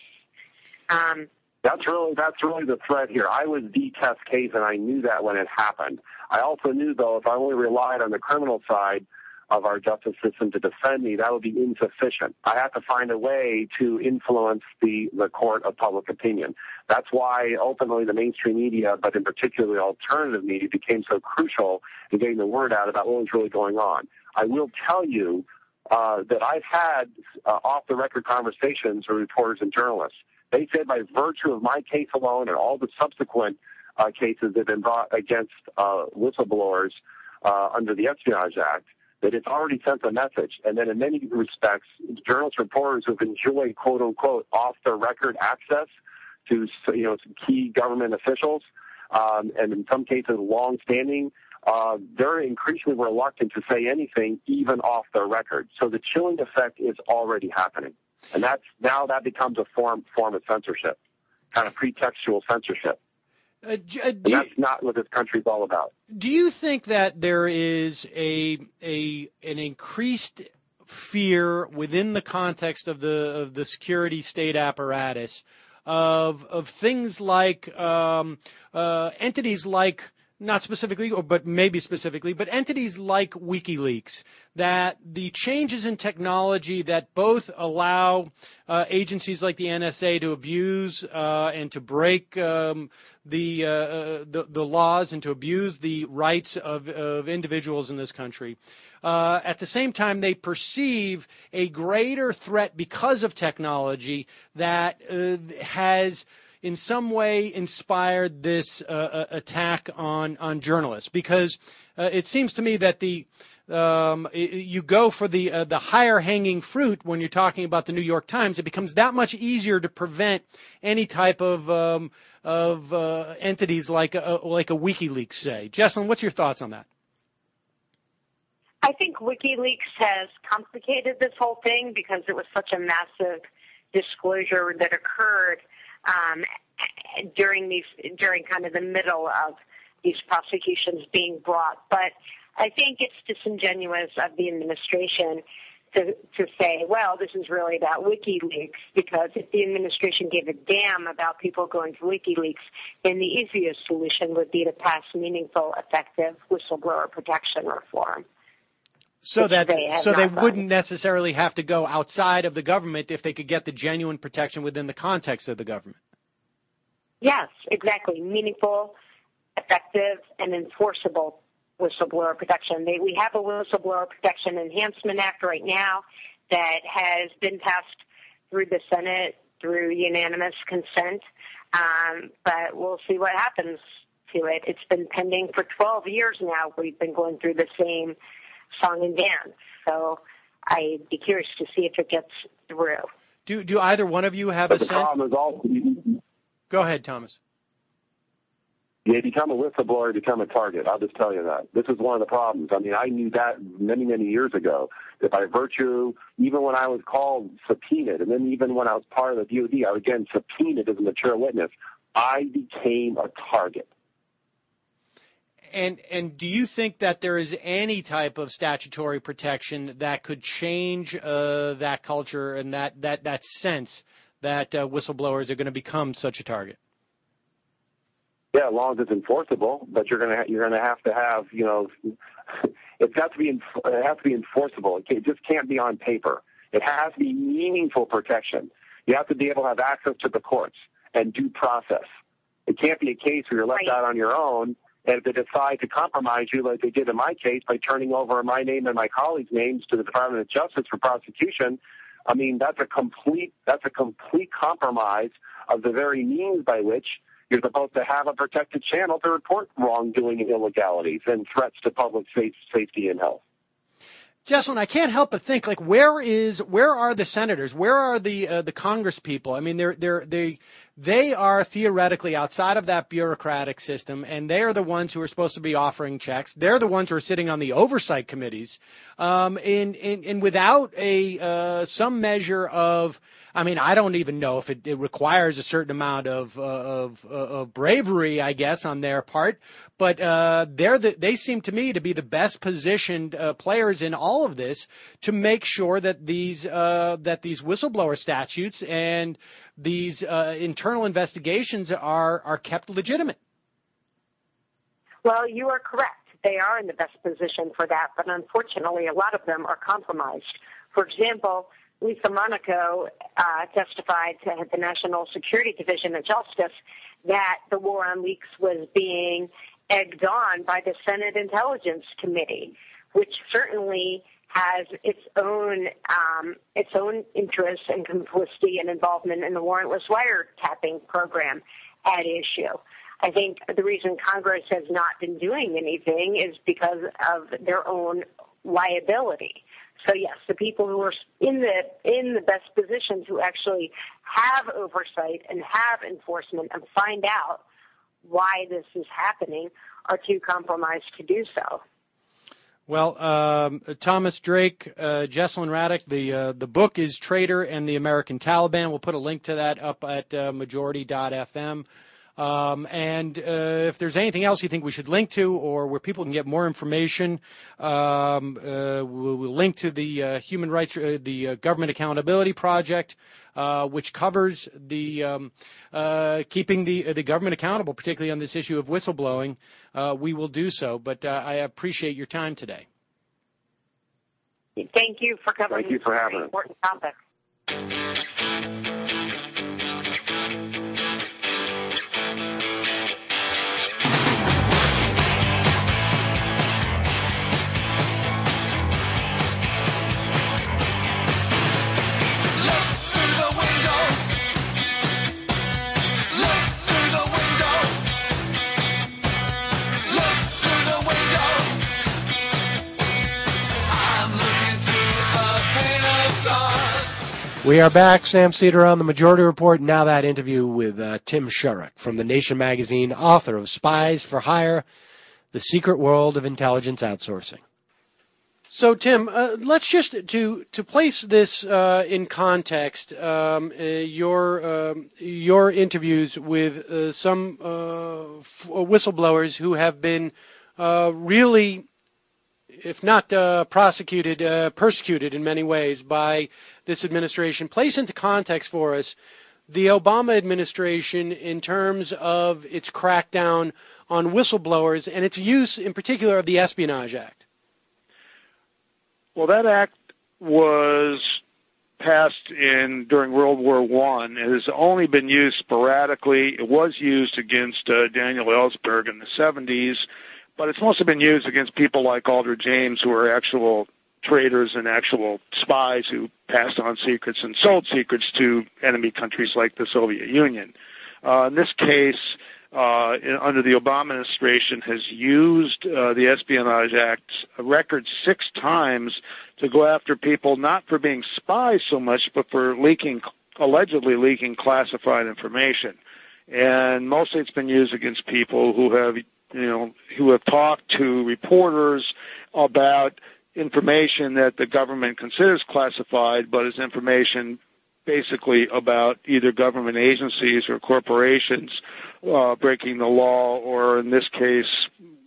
Um, That's really that's really the threat here. I was the test case, and I knew that when it happened. I also knew, though, if I only relied on the criminal side of our justice system to defend me, that would be insufficient. I have to find a way to influence the, the court of public opinion. That's why ultimately the mainstream media, but in particular the alternative media, became so crucial in getting the word out about what was really going on. I will tell you uh, that I've had uh, off-the-record conversations with reporters and journalists. They said by virtue of my case alone and all the subsequent uh, cases that have been brought against uh, whistleblowers uh, under the Espionage Act, that it's already sent a message. And then in many respects, journalists, reporters who've enjoyed, quote-unquote, off-the-record access to, you know, some key government officials, um, and in some cases long-standing, uh, they're increasingly reluctant to say anything, even off the record. So the chilling effect is already happening. And that's now that becomes a form form of censorship, kind of pretextual censorship. Uh, do, uh, do and that's you, not what this country's all about. Do you think that there is a a an increased fear within the context of the of the security state apparatus of of things like um, uh, entities like, not specifically, or but maybe specifically, but entities like WikiLeaks, that the changes in technology that both allow uh, agencies like the N S A to abuse uh, and to break um, the, uh, the the laws and to abuse the rights of, of individuals in this country. Uh, at the same time, they perceive a greater threat because of technology that uh, has in some way inspired this uh, attack on, on journalists, because uh, it seems to me that the um, you go for the uh, the higher hanging fruit when you're talking about the New York Times. It becomes that much easier to prevent any type of um, of uh, entities like a, like a WikiLeaks, say. Jessalyn, what's your thoughts on that? I think WikiLeaks has complicated this whole thing because it was such a massive disclosure that occurred Um, during these, during kind of the middle of these prosecutions being brought. But I think it's disingenuous of the administration to, to say, well, this is really about WikiLeaks, because if the administration gave a damn about people going to WikiLeaks, then the easiest solution would be to pass meaningful, effective whistleblower protection reform. So that they so they wouldn't necessarily have to go outside of the government if they could get the genuine protection within the context of the government. Yes, exactly. Meaningful, effective, and enforceable whistleblower protection. They, we have a Whistleblower Protection Enhancement Act right now that has been passed through the Senate through unanimous consent, um, but we'll see what happens to it. It's been pending for twelve years now. We've been going through the same song and dance. So I'd be curious to see if it gets through. Do do either one of you have but a the sense? problem is also, Go ahead, Thomas. you become a whistleblower, you become a target. I'll just tell you that. This is one of the problems. I mean, I knew that many, many years ago, that by virtue, even when I was called subpoenaed, and then even when I was part of the D O D, I was again subpoenaed as a material witness, I became a target. And and do you think that there is any type of statutory protection that could change uh, that culture and that, that, that sense that uh, whistleblowers are going to become such a target? Yeah, as long as it's enforceable, but you're gonna ha- you're gonna have to have you know, it's got to be enf- it has to be enforceable. It, it just can't be on paper. It has to be meaningful protection. You have to be able to have access to the courts and due process. It can't be a case where you're left Right. out on your own. And if they decide to compromise you like they did in my case by turning over my name and my colleagues' names to the Department of Justice for prosecution, I mean, that's a complete that's a complete compromise of the very means by which you're supposed to have a protected channel to report wrongdoing and illegalities and threats to public safe, safety and health. Jesselyn, I can't help but think, like, where is, where are the senators? Where are the uh, the Congress people? I mean, they're they're they they are theoretically outside of that bureaucratic system, and they are the ones who are supposed to be offering checks. They're the ones who are sitting on the oversight committees, um, and and and without a uh, some measure of, I mean, I don't even know if it, it requires a certain amount of, uh, of, uh, of bravery, I guess, on their part. But uh, they're the, they seem to me to be the best positioned uh, players in all of this to make sure that these uh, that these whistleblower statutes and these uh, internal investigations are are kept legitimate. Well, you are correct. They are in the best position for that, but unfortunately, a lot of them are compromised. For example, Lisa Monaco uh, testified to the National Security Division of Justice that the war on leaks was being egged on by the Senate Intelligence Committee, which certainly has its own um, its own interests and complicity and involvement in the warrantless wiretapping program at issue. I think the reason Congress has not been doing anything is because of their own liability. So yes, the people who are in the in the best position to actually have oversight and have enforcement and find out why this is happening are too compromised to do so. Well, um, Thomas Drake, uh, Jesselyn Radack, the uh, the book is Traitor and the American Taliban. We'll put a link to that up at uh, majority dot f m. Um, and uh, if there's anything else you think we should link to or where people can get more information, um, uh, we'll, we'll link to the uh, Human Rights, uh, the uh, Government Accountability Project, uh, which covers the um, uh, keeping the uh, the government accountable, particularly on this issue of whistleblowing. Uh, we will do so. But uh, I appreciate your time today. Thank you for covering Thank you for this having very us. important topic. We are back. Sam Seder on the Majority Report. Now that interview with uh, Tim Shurock from The Nation magazine, author of Spies for Hire, The Secret World of Intelligence Outsourcing. So, Tim, uh, let's just, to to place this uh, in context, um, uh, your um, your interviews with uh, some uh, f- whistleblowers who have been uh, really, if not uh, prosecuted, uh, persecuted in many ways by this administration. Place into context for us the Obama administration in terms of its crackdown on whistleblowers and its use in particular of the Espionage Act. Well, that act was passed in during World War One. It has only been used sporadically. It was used against uh, Daniel Ellsberg in the seventies, but it's mostly been used against people like Aldrich James, who are actual traitors and actual spies who passed on secrets and sold secrets to enemy countries like the Soviet Union. Uh, in this case, uh, in, under the Obama administration, has used uh, the Espionage Act's record six times to go after people not for being spies so much, but for leaking, allegedly leaking classified information. And mostly it's been used against people who have, you know, who have talked to reporters about information that the government considers classified, but is information basically about either government agencies or corporations uh, breaking the law, or in this case,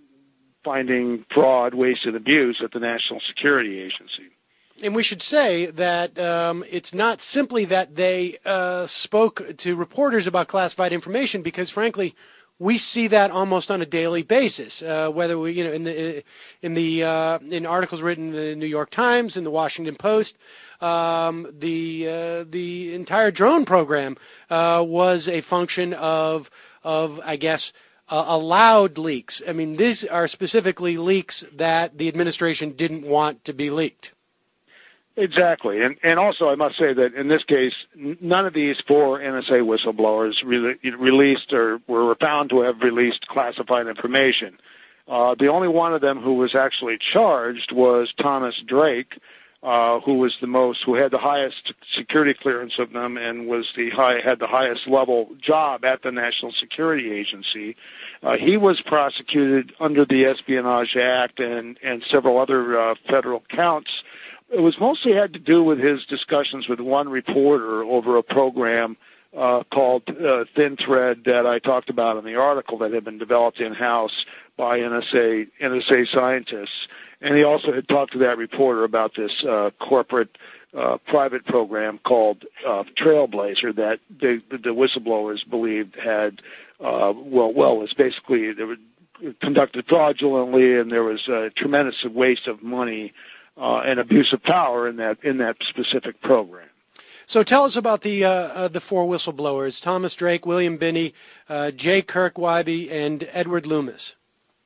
finding fraud, waste, and abuse at the National Security Agency. And we should say that um, it's not simply that they uh, spoke to reporters about classified information, because, frankly, we see that almost on a daily basis. Uh, whether we, you know, in the in the uh, in articles written in the New York Times, in the Washington Post, um, the uh, the entire drone program uh, was a function of of I guess. Uh, allowed leaks. I mean, these are specifically leaks that the administration didn't want to be leaked. Exactly. And, and also I must say that in this case, n- none of these four N S A whistleblowers re- released or were found to have released classified information. Uh, the only one of them who was actually charged was Thomas Drake, uh, who was the most, who had the highest security clearance of them and was the high, had the highest level job at the National Security Agency. Uh, he was prosecuted under the Espionage Act and, and several other uh, federal counts. It was mostly had to do with his discussions with one reporter over a program uh, called uh, Thin Thread that I talked about in the article that had been developed in-house by N S A N S A scientists. And he also had talked to that reporter about this uh, corporate uh, private program called uh, Trailblazer that the, the, the whistleblowers believed had, uh, well, well, was basically they were conducted fraudulently, and there was a tremendous waste of money uh, and abuse of power in that in that specific program. So tell us about the uh, uh, the four whistleblowers: Thomas Drake, William Binney, uh, J. Kirk Wybie, and Edward Loomis.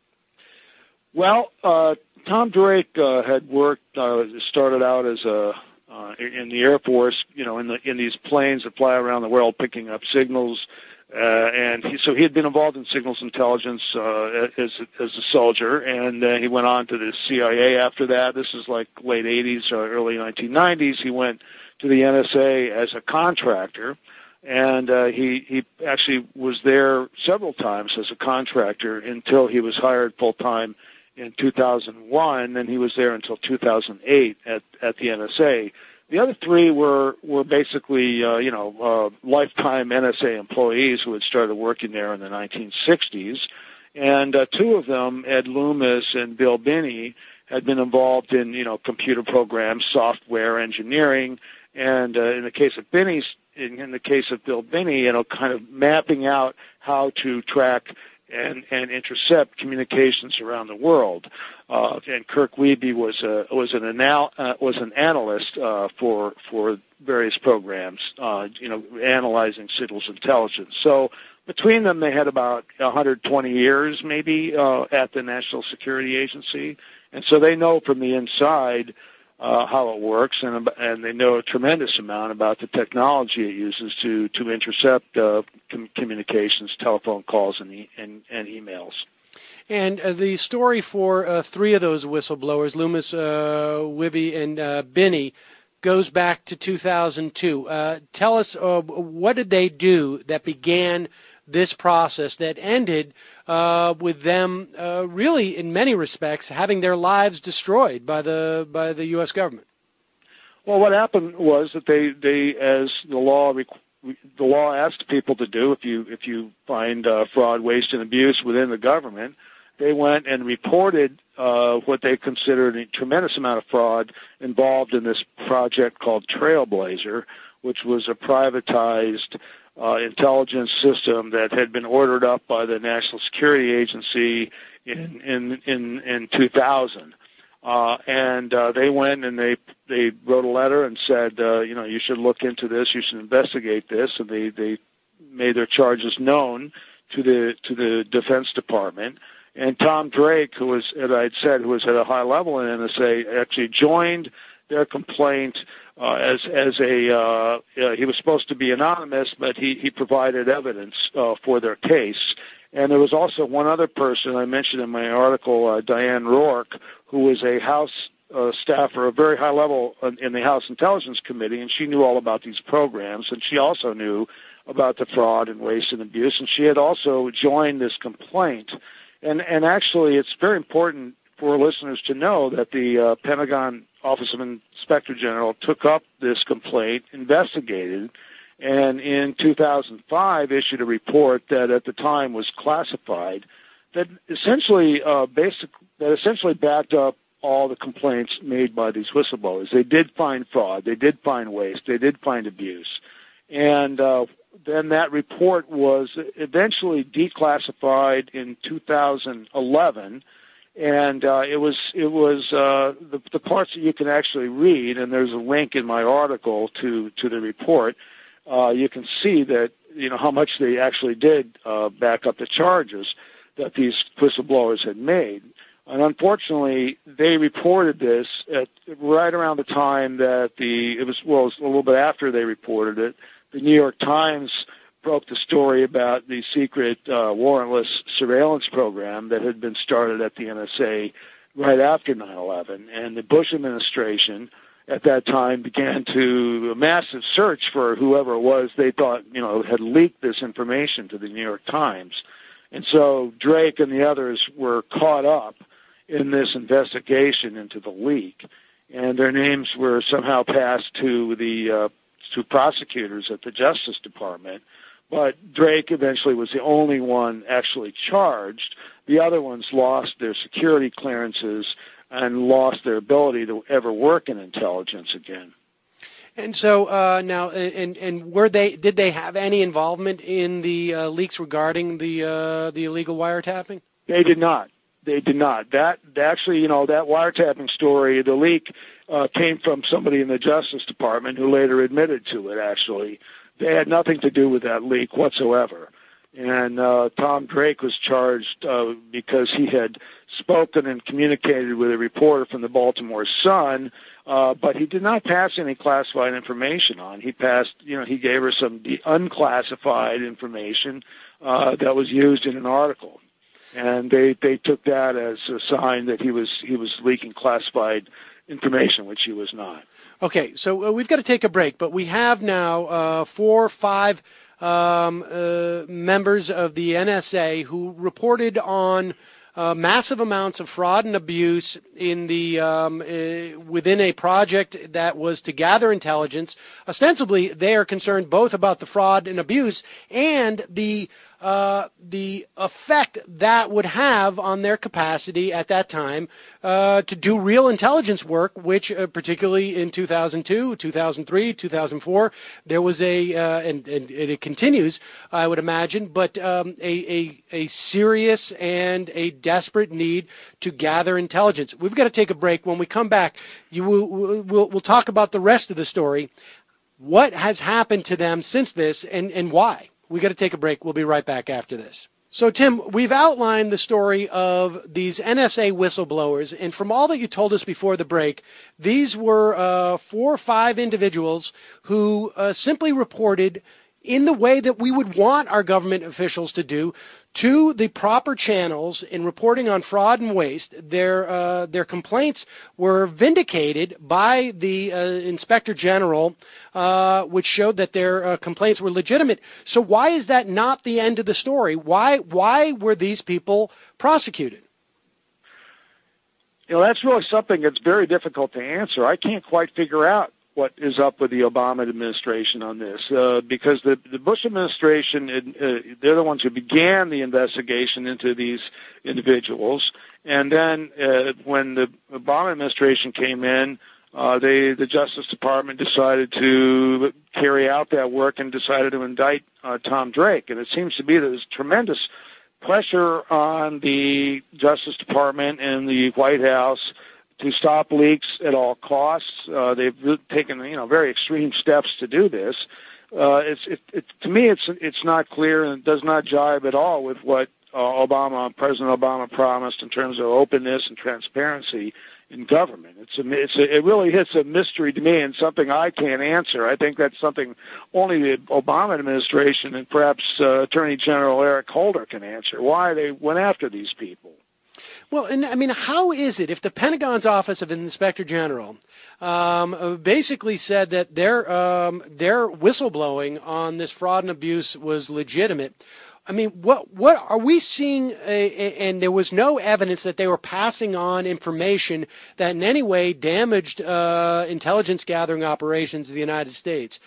Well, uh, Tom Drake uh, had worked, uh, started out as a uh, in the Air Force, you know, in the in these planes that fly around the world picking up signals, uh, and he, so he had been involved in signals intelligence uh, as as a soldier, and uh, he went on to the C I A after that. This is like late eighties or early nineteen nineties. He went to the N S A as a contractor. And uh, he he actually was there several times as a contractor until he was hired full time in two thousand one, and he was there until two thousand eight at at the N S A. The other three were were basically uh, you know uh, lifetime N S A employees who had started working there in the nineteen sixties, and uh, two of them, Ed Loomis and Bill Binney, had been involved in you know computer programs, software engineering, and uh, in the case of Binney's. In, in the case of Bill Binney, you know, kind of mapping out how to track and, and intercept communications around the world. Uh, and Kirk Wybie was a was an anal, uh, was an analyst uh, for for various programs, uh, you know, analyzing signals intelligence. So between them, they had about one hundred twenty years, maybe, uh, at the National Security Agency, and so they know from the inside. Uh, how it works, and and they know a tremendous amount about the technology it uses to to intercept uh, com- communications, telephone calls, and, e- and and emails. And uh, the story for uh, three of those whistleblowers, Loomis, uh, Wybie, and uh, Binney, goes back to two thousand two. Uh, tell us uh, what did they do that began this process that ended uh, with them uh, really, in many respects, having their lives destroyed by the by the U S government? Well, what happened was that they, they as the law the law asked people to do, if you if you find uh, fraud, waste, and abuse within the government, they went and reported uh, what they considered a tremendous amount of fraud involved in this project called Trailblazer, which was a privatized Uh, intelligence system that had been ordered up by the National Security Agency in in in, in two thousand, uh, and uh, they went and they they wrote a letter and said, uh, you know, you should look into this, you should investigate this, and they they made their charges known to the to the Defense Department. And Tom Drake, who was, as I had said, who was at a high level in N S A, actually joined their complaint. Uh, as as a uh, uh, he was supposed to be anonymous, but he, he provided evidence uh, for their case, And there was also one other person I mentioned in my article, uh, Diane Rourke, who was a House uh, staffer, a very high level in the House Intelligence Committee, and she knew all about these programs, and she also knew about the fraud and waste and abuse, and she had also joined this complaint. And, and actually, it's very important for listeners to know that the uh, Pentagon Office of Inspector General took up this complaint, investigated, and in two thousand five issued a report that at the time was classified that essentially uh, basic, that essentially backed up all the complaints made by these whistleblowers. They did find fraud, they did find waste, they did find abuse, and uh, then that report was eventually declassified in two thousand eleven. And uh, it was it was uh, the, the parts that you can actually read, and there's a link in my article to, to the report. Uh, you can see that you know how much they actually did uh, back up the charges that these whistleblowers had made. And unfortunately, they reported this at right around the time that the it was well it was a little bit after they reported it. The New York Times broke the story about the secret uh, warrantless surveillance program that had been started at the N S A right after nine eleven. And the Bush administration at that time began to a massive search for whoever it was they thought, you know, had leaked this information to the New York Times. And so Drake and the others were caught up in this investigation into the leak, and their names were somehow passed to the uh, to prosecutors at the Justice Department. But Drake eventually was the only one actually charged. The other ones lost their security clearances and lost their ability to ever work in intelligence again. And so uh, now, and and were they? Did they have any involvement in the uh, leaks regarding the uh, the illegal wiretapping? They did not. They did not. That actually, you know, that wiretapping story, the leak uh, came from somebody in the Justice Department who later admitted to it. Actually. They had nothing to do with that leak whatsoever. And uh, Tom Drake was charged uh, because he had spoken and communicated with a reporter from the Baltimore Sun, uh, but he did not pass any classified information on. He passed, you know, he gave her some de- unclassified information uh, that was used in an article. And they, they took that as a sign that he was he was leaking classified information, which he was not. Okay, so uh, we've got to take a break, but we have now uh, four or five um, uh, members of the N S A who reported on uh, massive amounts of fraud and abuse in the um, uh, within a project that was to gather intelligence. Ostensibly, they are concerned both about the fraud and abuse and the Uh, the effect that would have on their capacity at that time uh, to do real intelligence work, which uh, particularly in two thousand two, two thousand three, two thousand four, there was a, uh, and, and it continues, I would imagine, but um, a, a, a serious and a desperate need to gather intelligence. We've got to take a break. When we come back, you will, we'll, we'll talk about the rest of the story, what has happened to them since this, and, and why. We got to take a break. We'll be right back after this. So, Tim, we've outlined the story of these N S A whistleblowers, and from all that you told us before the break, these were uh, four or five individuals who uh, simply reported in the way that we would want our government officials to do to the proper channels in reporting on fraud and waste. Their uh, their complaints were vindicated by the uh, Inspector General, uh, which showed that their uh, complaints were legitimate. So why is that not the end of the story? Why why were these people prosecuted? You know, that's really something that's very difficult to answer. I can't quite figure out what is up with the Obama administration on this, uh, because the, the Bush administration, uh, they're the ones who began the investigation into these individuals, and then uh, when the Obama administration came in, uh, they, the Justice Department decided to carry out that work and decided to indict uh, Tom Drake, and it seems to be that there's tremendous pressure on the Justice Department and the White House to stop leaks at all costs. Uh, they've taken, you know, very extreme steps to do this. Uh, it's, it, it, to me, it's it's not clear and it does not jibe at all with what uh, Obama, President Obama, promised in terms of openness and transparency in government. It's a, it's a, it really is a mystery to me and something I can't answer. I think that's something only the Obama administration and perhaps uh, Attorney General Eric Holder can answer, why they went after these people. Well, and I mean, how is it if the Pentagon's Office of Inspector General um, basically said that their um, their whistleblowing on this fraud and abuse was legitimate? I mean, what what are we seeing? A, a, and there was no evidence that they were passing on information that in any way damaged uh, intelligence gathering operations of the United States.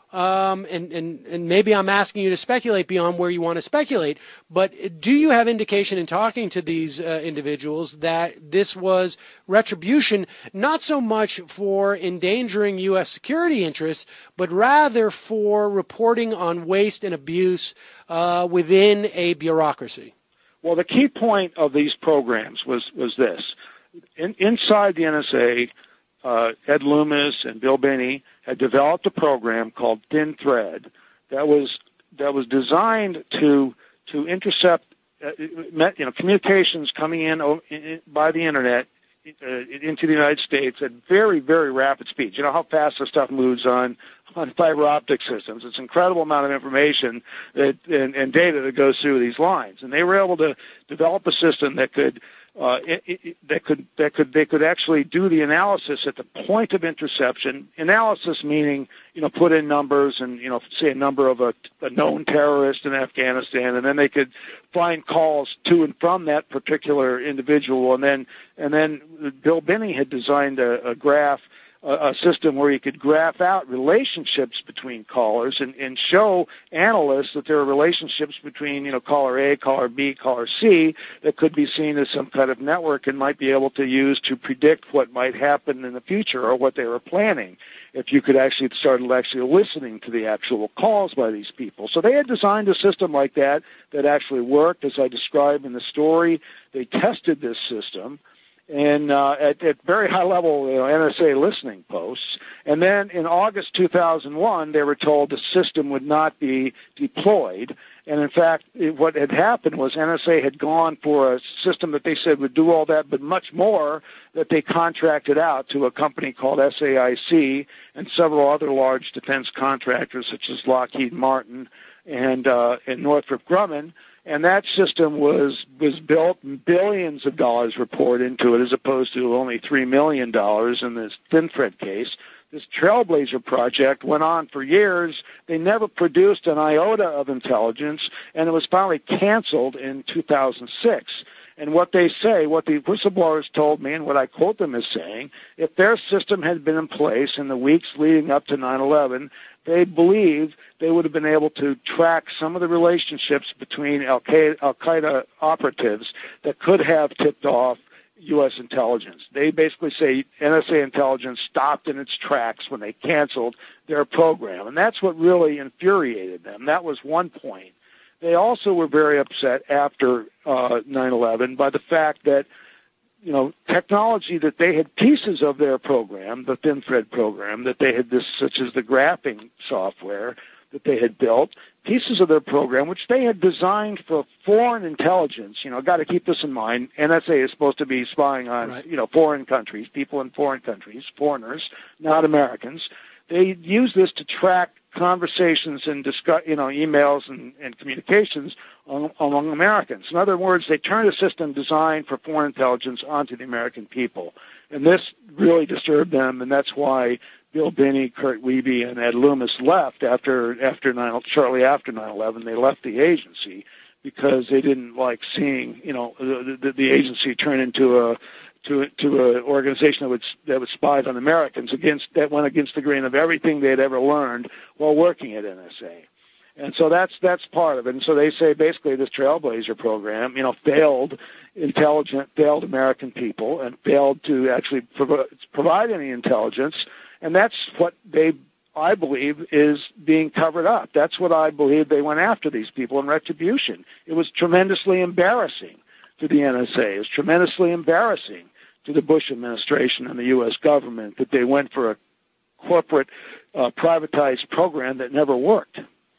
Um, and, and, and maybe I'm asking you to speculate beyond where you want to speculate, but do you have indication in talking to these uh, individuals that this was retribution, not so much for endangering U S security interests, but rather for reporting on waste and abuse uh, within a bureaucracy? Well, the key point of these programs was, was this. In, inside the N S A, uh, Ed Loomis and Bill Binney had developed a program called Thin Thread that was that was designed to to intercept uh, you know communications coming in, in by the internet uh, into the United States at very very rapid speeds. You know how fast this stuff moves on on fiber optic systems. It's an incredible amount of information that and, and data that goes through these lines, and they were able to develop a system that could. Uh, it, it, that could that could they could actually do the analysis at the point of interception. Analysis meaning, you know, put in numbers and, you know, say a number of a, a known terrorist in Afghanistan, and then they could find calls to and from that particular individual. And then and then Bill Binney had designed a, a graph. A system where you could graph out relationships between callers and, and show analysts that there are relationships between, you know, caller A, caller B, caller C that could be seen as some kind of network and might be able to use to predict what might happen in the future or what they were planning if you could actually start actually listening to the actual calls by these people. So they had designed a system like that that actually worked, as I described in the story. They tested this system. And uh, at, at very high level, you know, N S A listening posts. And then in August two thousand one, they were told the system would not be deployed. And in fact, it, what had happened was N S A had gone for a system that they said would do all that, but much more, that they contracted out to a company called S A I C and several other large defense contractors such as Lockheed Martin and, uh, and Northrop Grumman. And that system was was built, and billions of dollars were poured into it, as opposed to only three million dollars in this Thin Thread case. This Trailblazer project went on for years. They never produced an iota of intelligence, and it was finally canceled in two thousand six. And what they say, what the whistleblowers told me, and what I quote them as saying, if their system had been in place in the weeks leading up to nine eleven, they believe they would have been able to track some of the relationships between Al-Qaeda, Al-Qaeda operatives that could have tipped off U S intelligence. They basically say N S A intelligence stopped in its tracks when they canceled their program. And that's what really infuriated them. That was one point. They also were very upset after uh, nine eleven by the fact that, you know, technology that they had pieces of their program, the Thin Thread program, that they had this, such as the graphing software that they had built, pieces of their program, which they had designed for foreign intelligence. You know, got to keep this in mind. N S A is supposed to be spying on, right. you know, foreign countries, people in foreign countries, foreigners, not Americans. They use this to track conversations and discuss, you know, emails and, and communications on, among Americans. In other words, they turned a system designed for foreign intelligence onto the American people. And this really disturbed them, and that's why Bill Binney, Kurt Wiebe, and Ed Loomis left after after nine, shortly after nine eleven. They left the agency because they didn't like seeing, you know, the, the, the agency turn into a to to an organization that would that would spy on Americans against that went against the grain of everything they had ever learned while working at N S A. And so that's that's part of it. And so they say basically this Trailblazer program, you know, failed intelligent, failed American people, and failed to actually prov- provide any intelligence. And that's what they, I believe, is being covered up. That's what I believe they went after these people in retribution. It was tremendously embarrassing to the N S A. It was tremendously embarrassing to the Bush administration and the U S government that they went for a corporate uh, privatized program that never worked.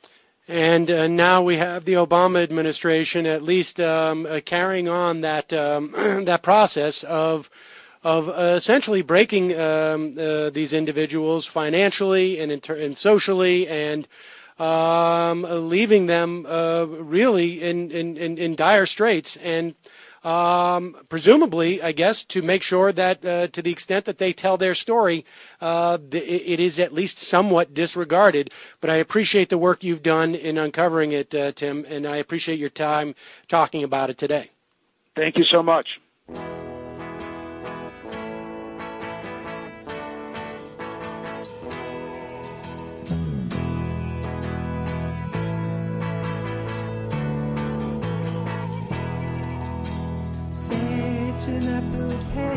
And uh, now we have the Obama administration at least um, uh, carrying on that um, that process of of uh, essentially breaking um, uh, these individuals financially and, inter- and socially, and um, leaving them uh, really in, in, in, in dire straits. And Um, presumably, I guess, to make sure that uh, to the extent that they tell their story, uh, it is at least somewhat disregarded. But I appreciate the work you've done in uncovering it, uh, Tim, and I appreciate your time talking about it today. Thank you so much. C'est une appel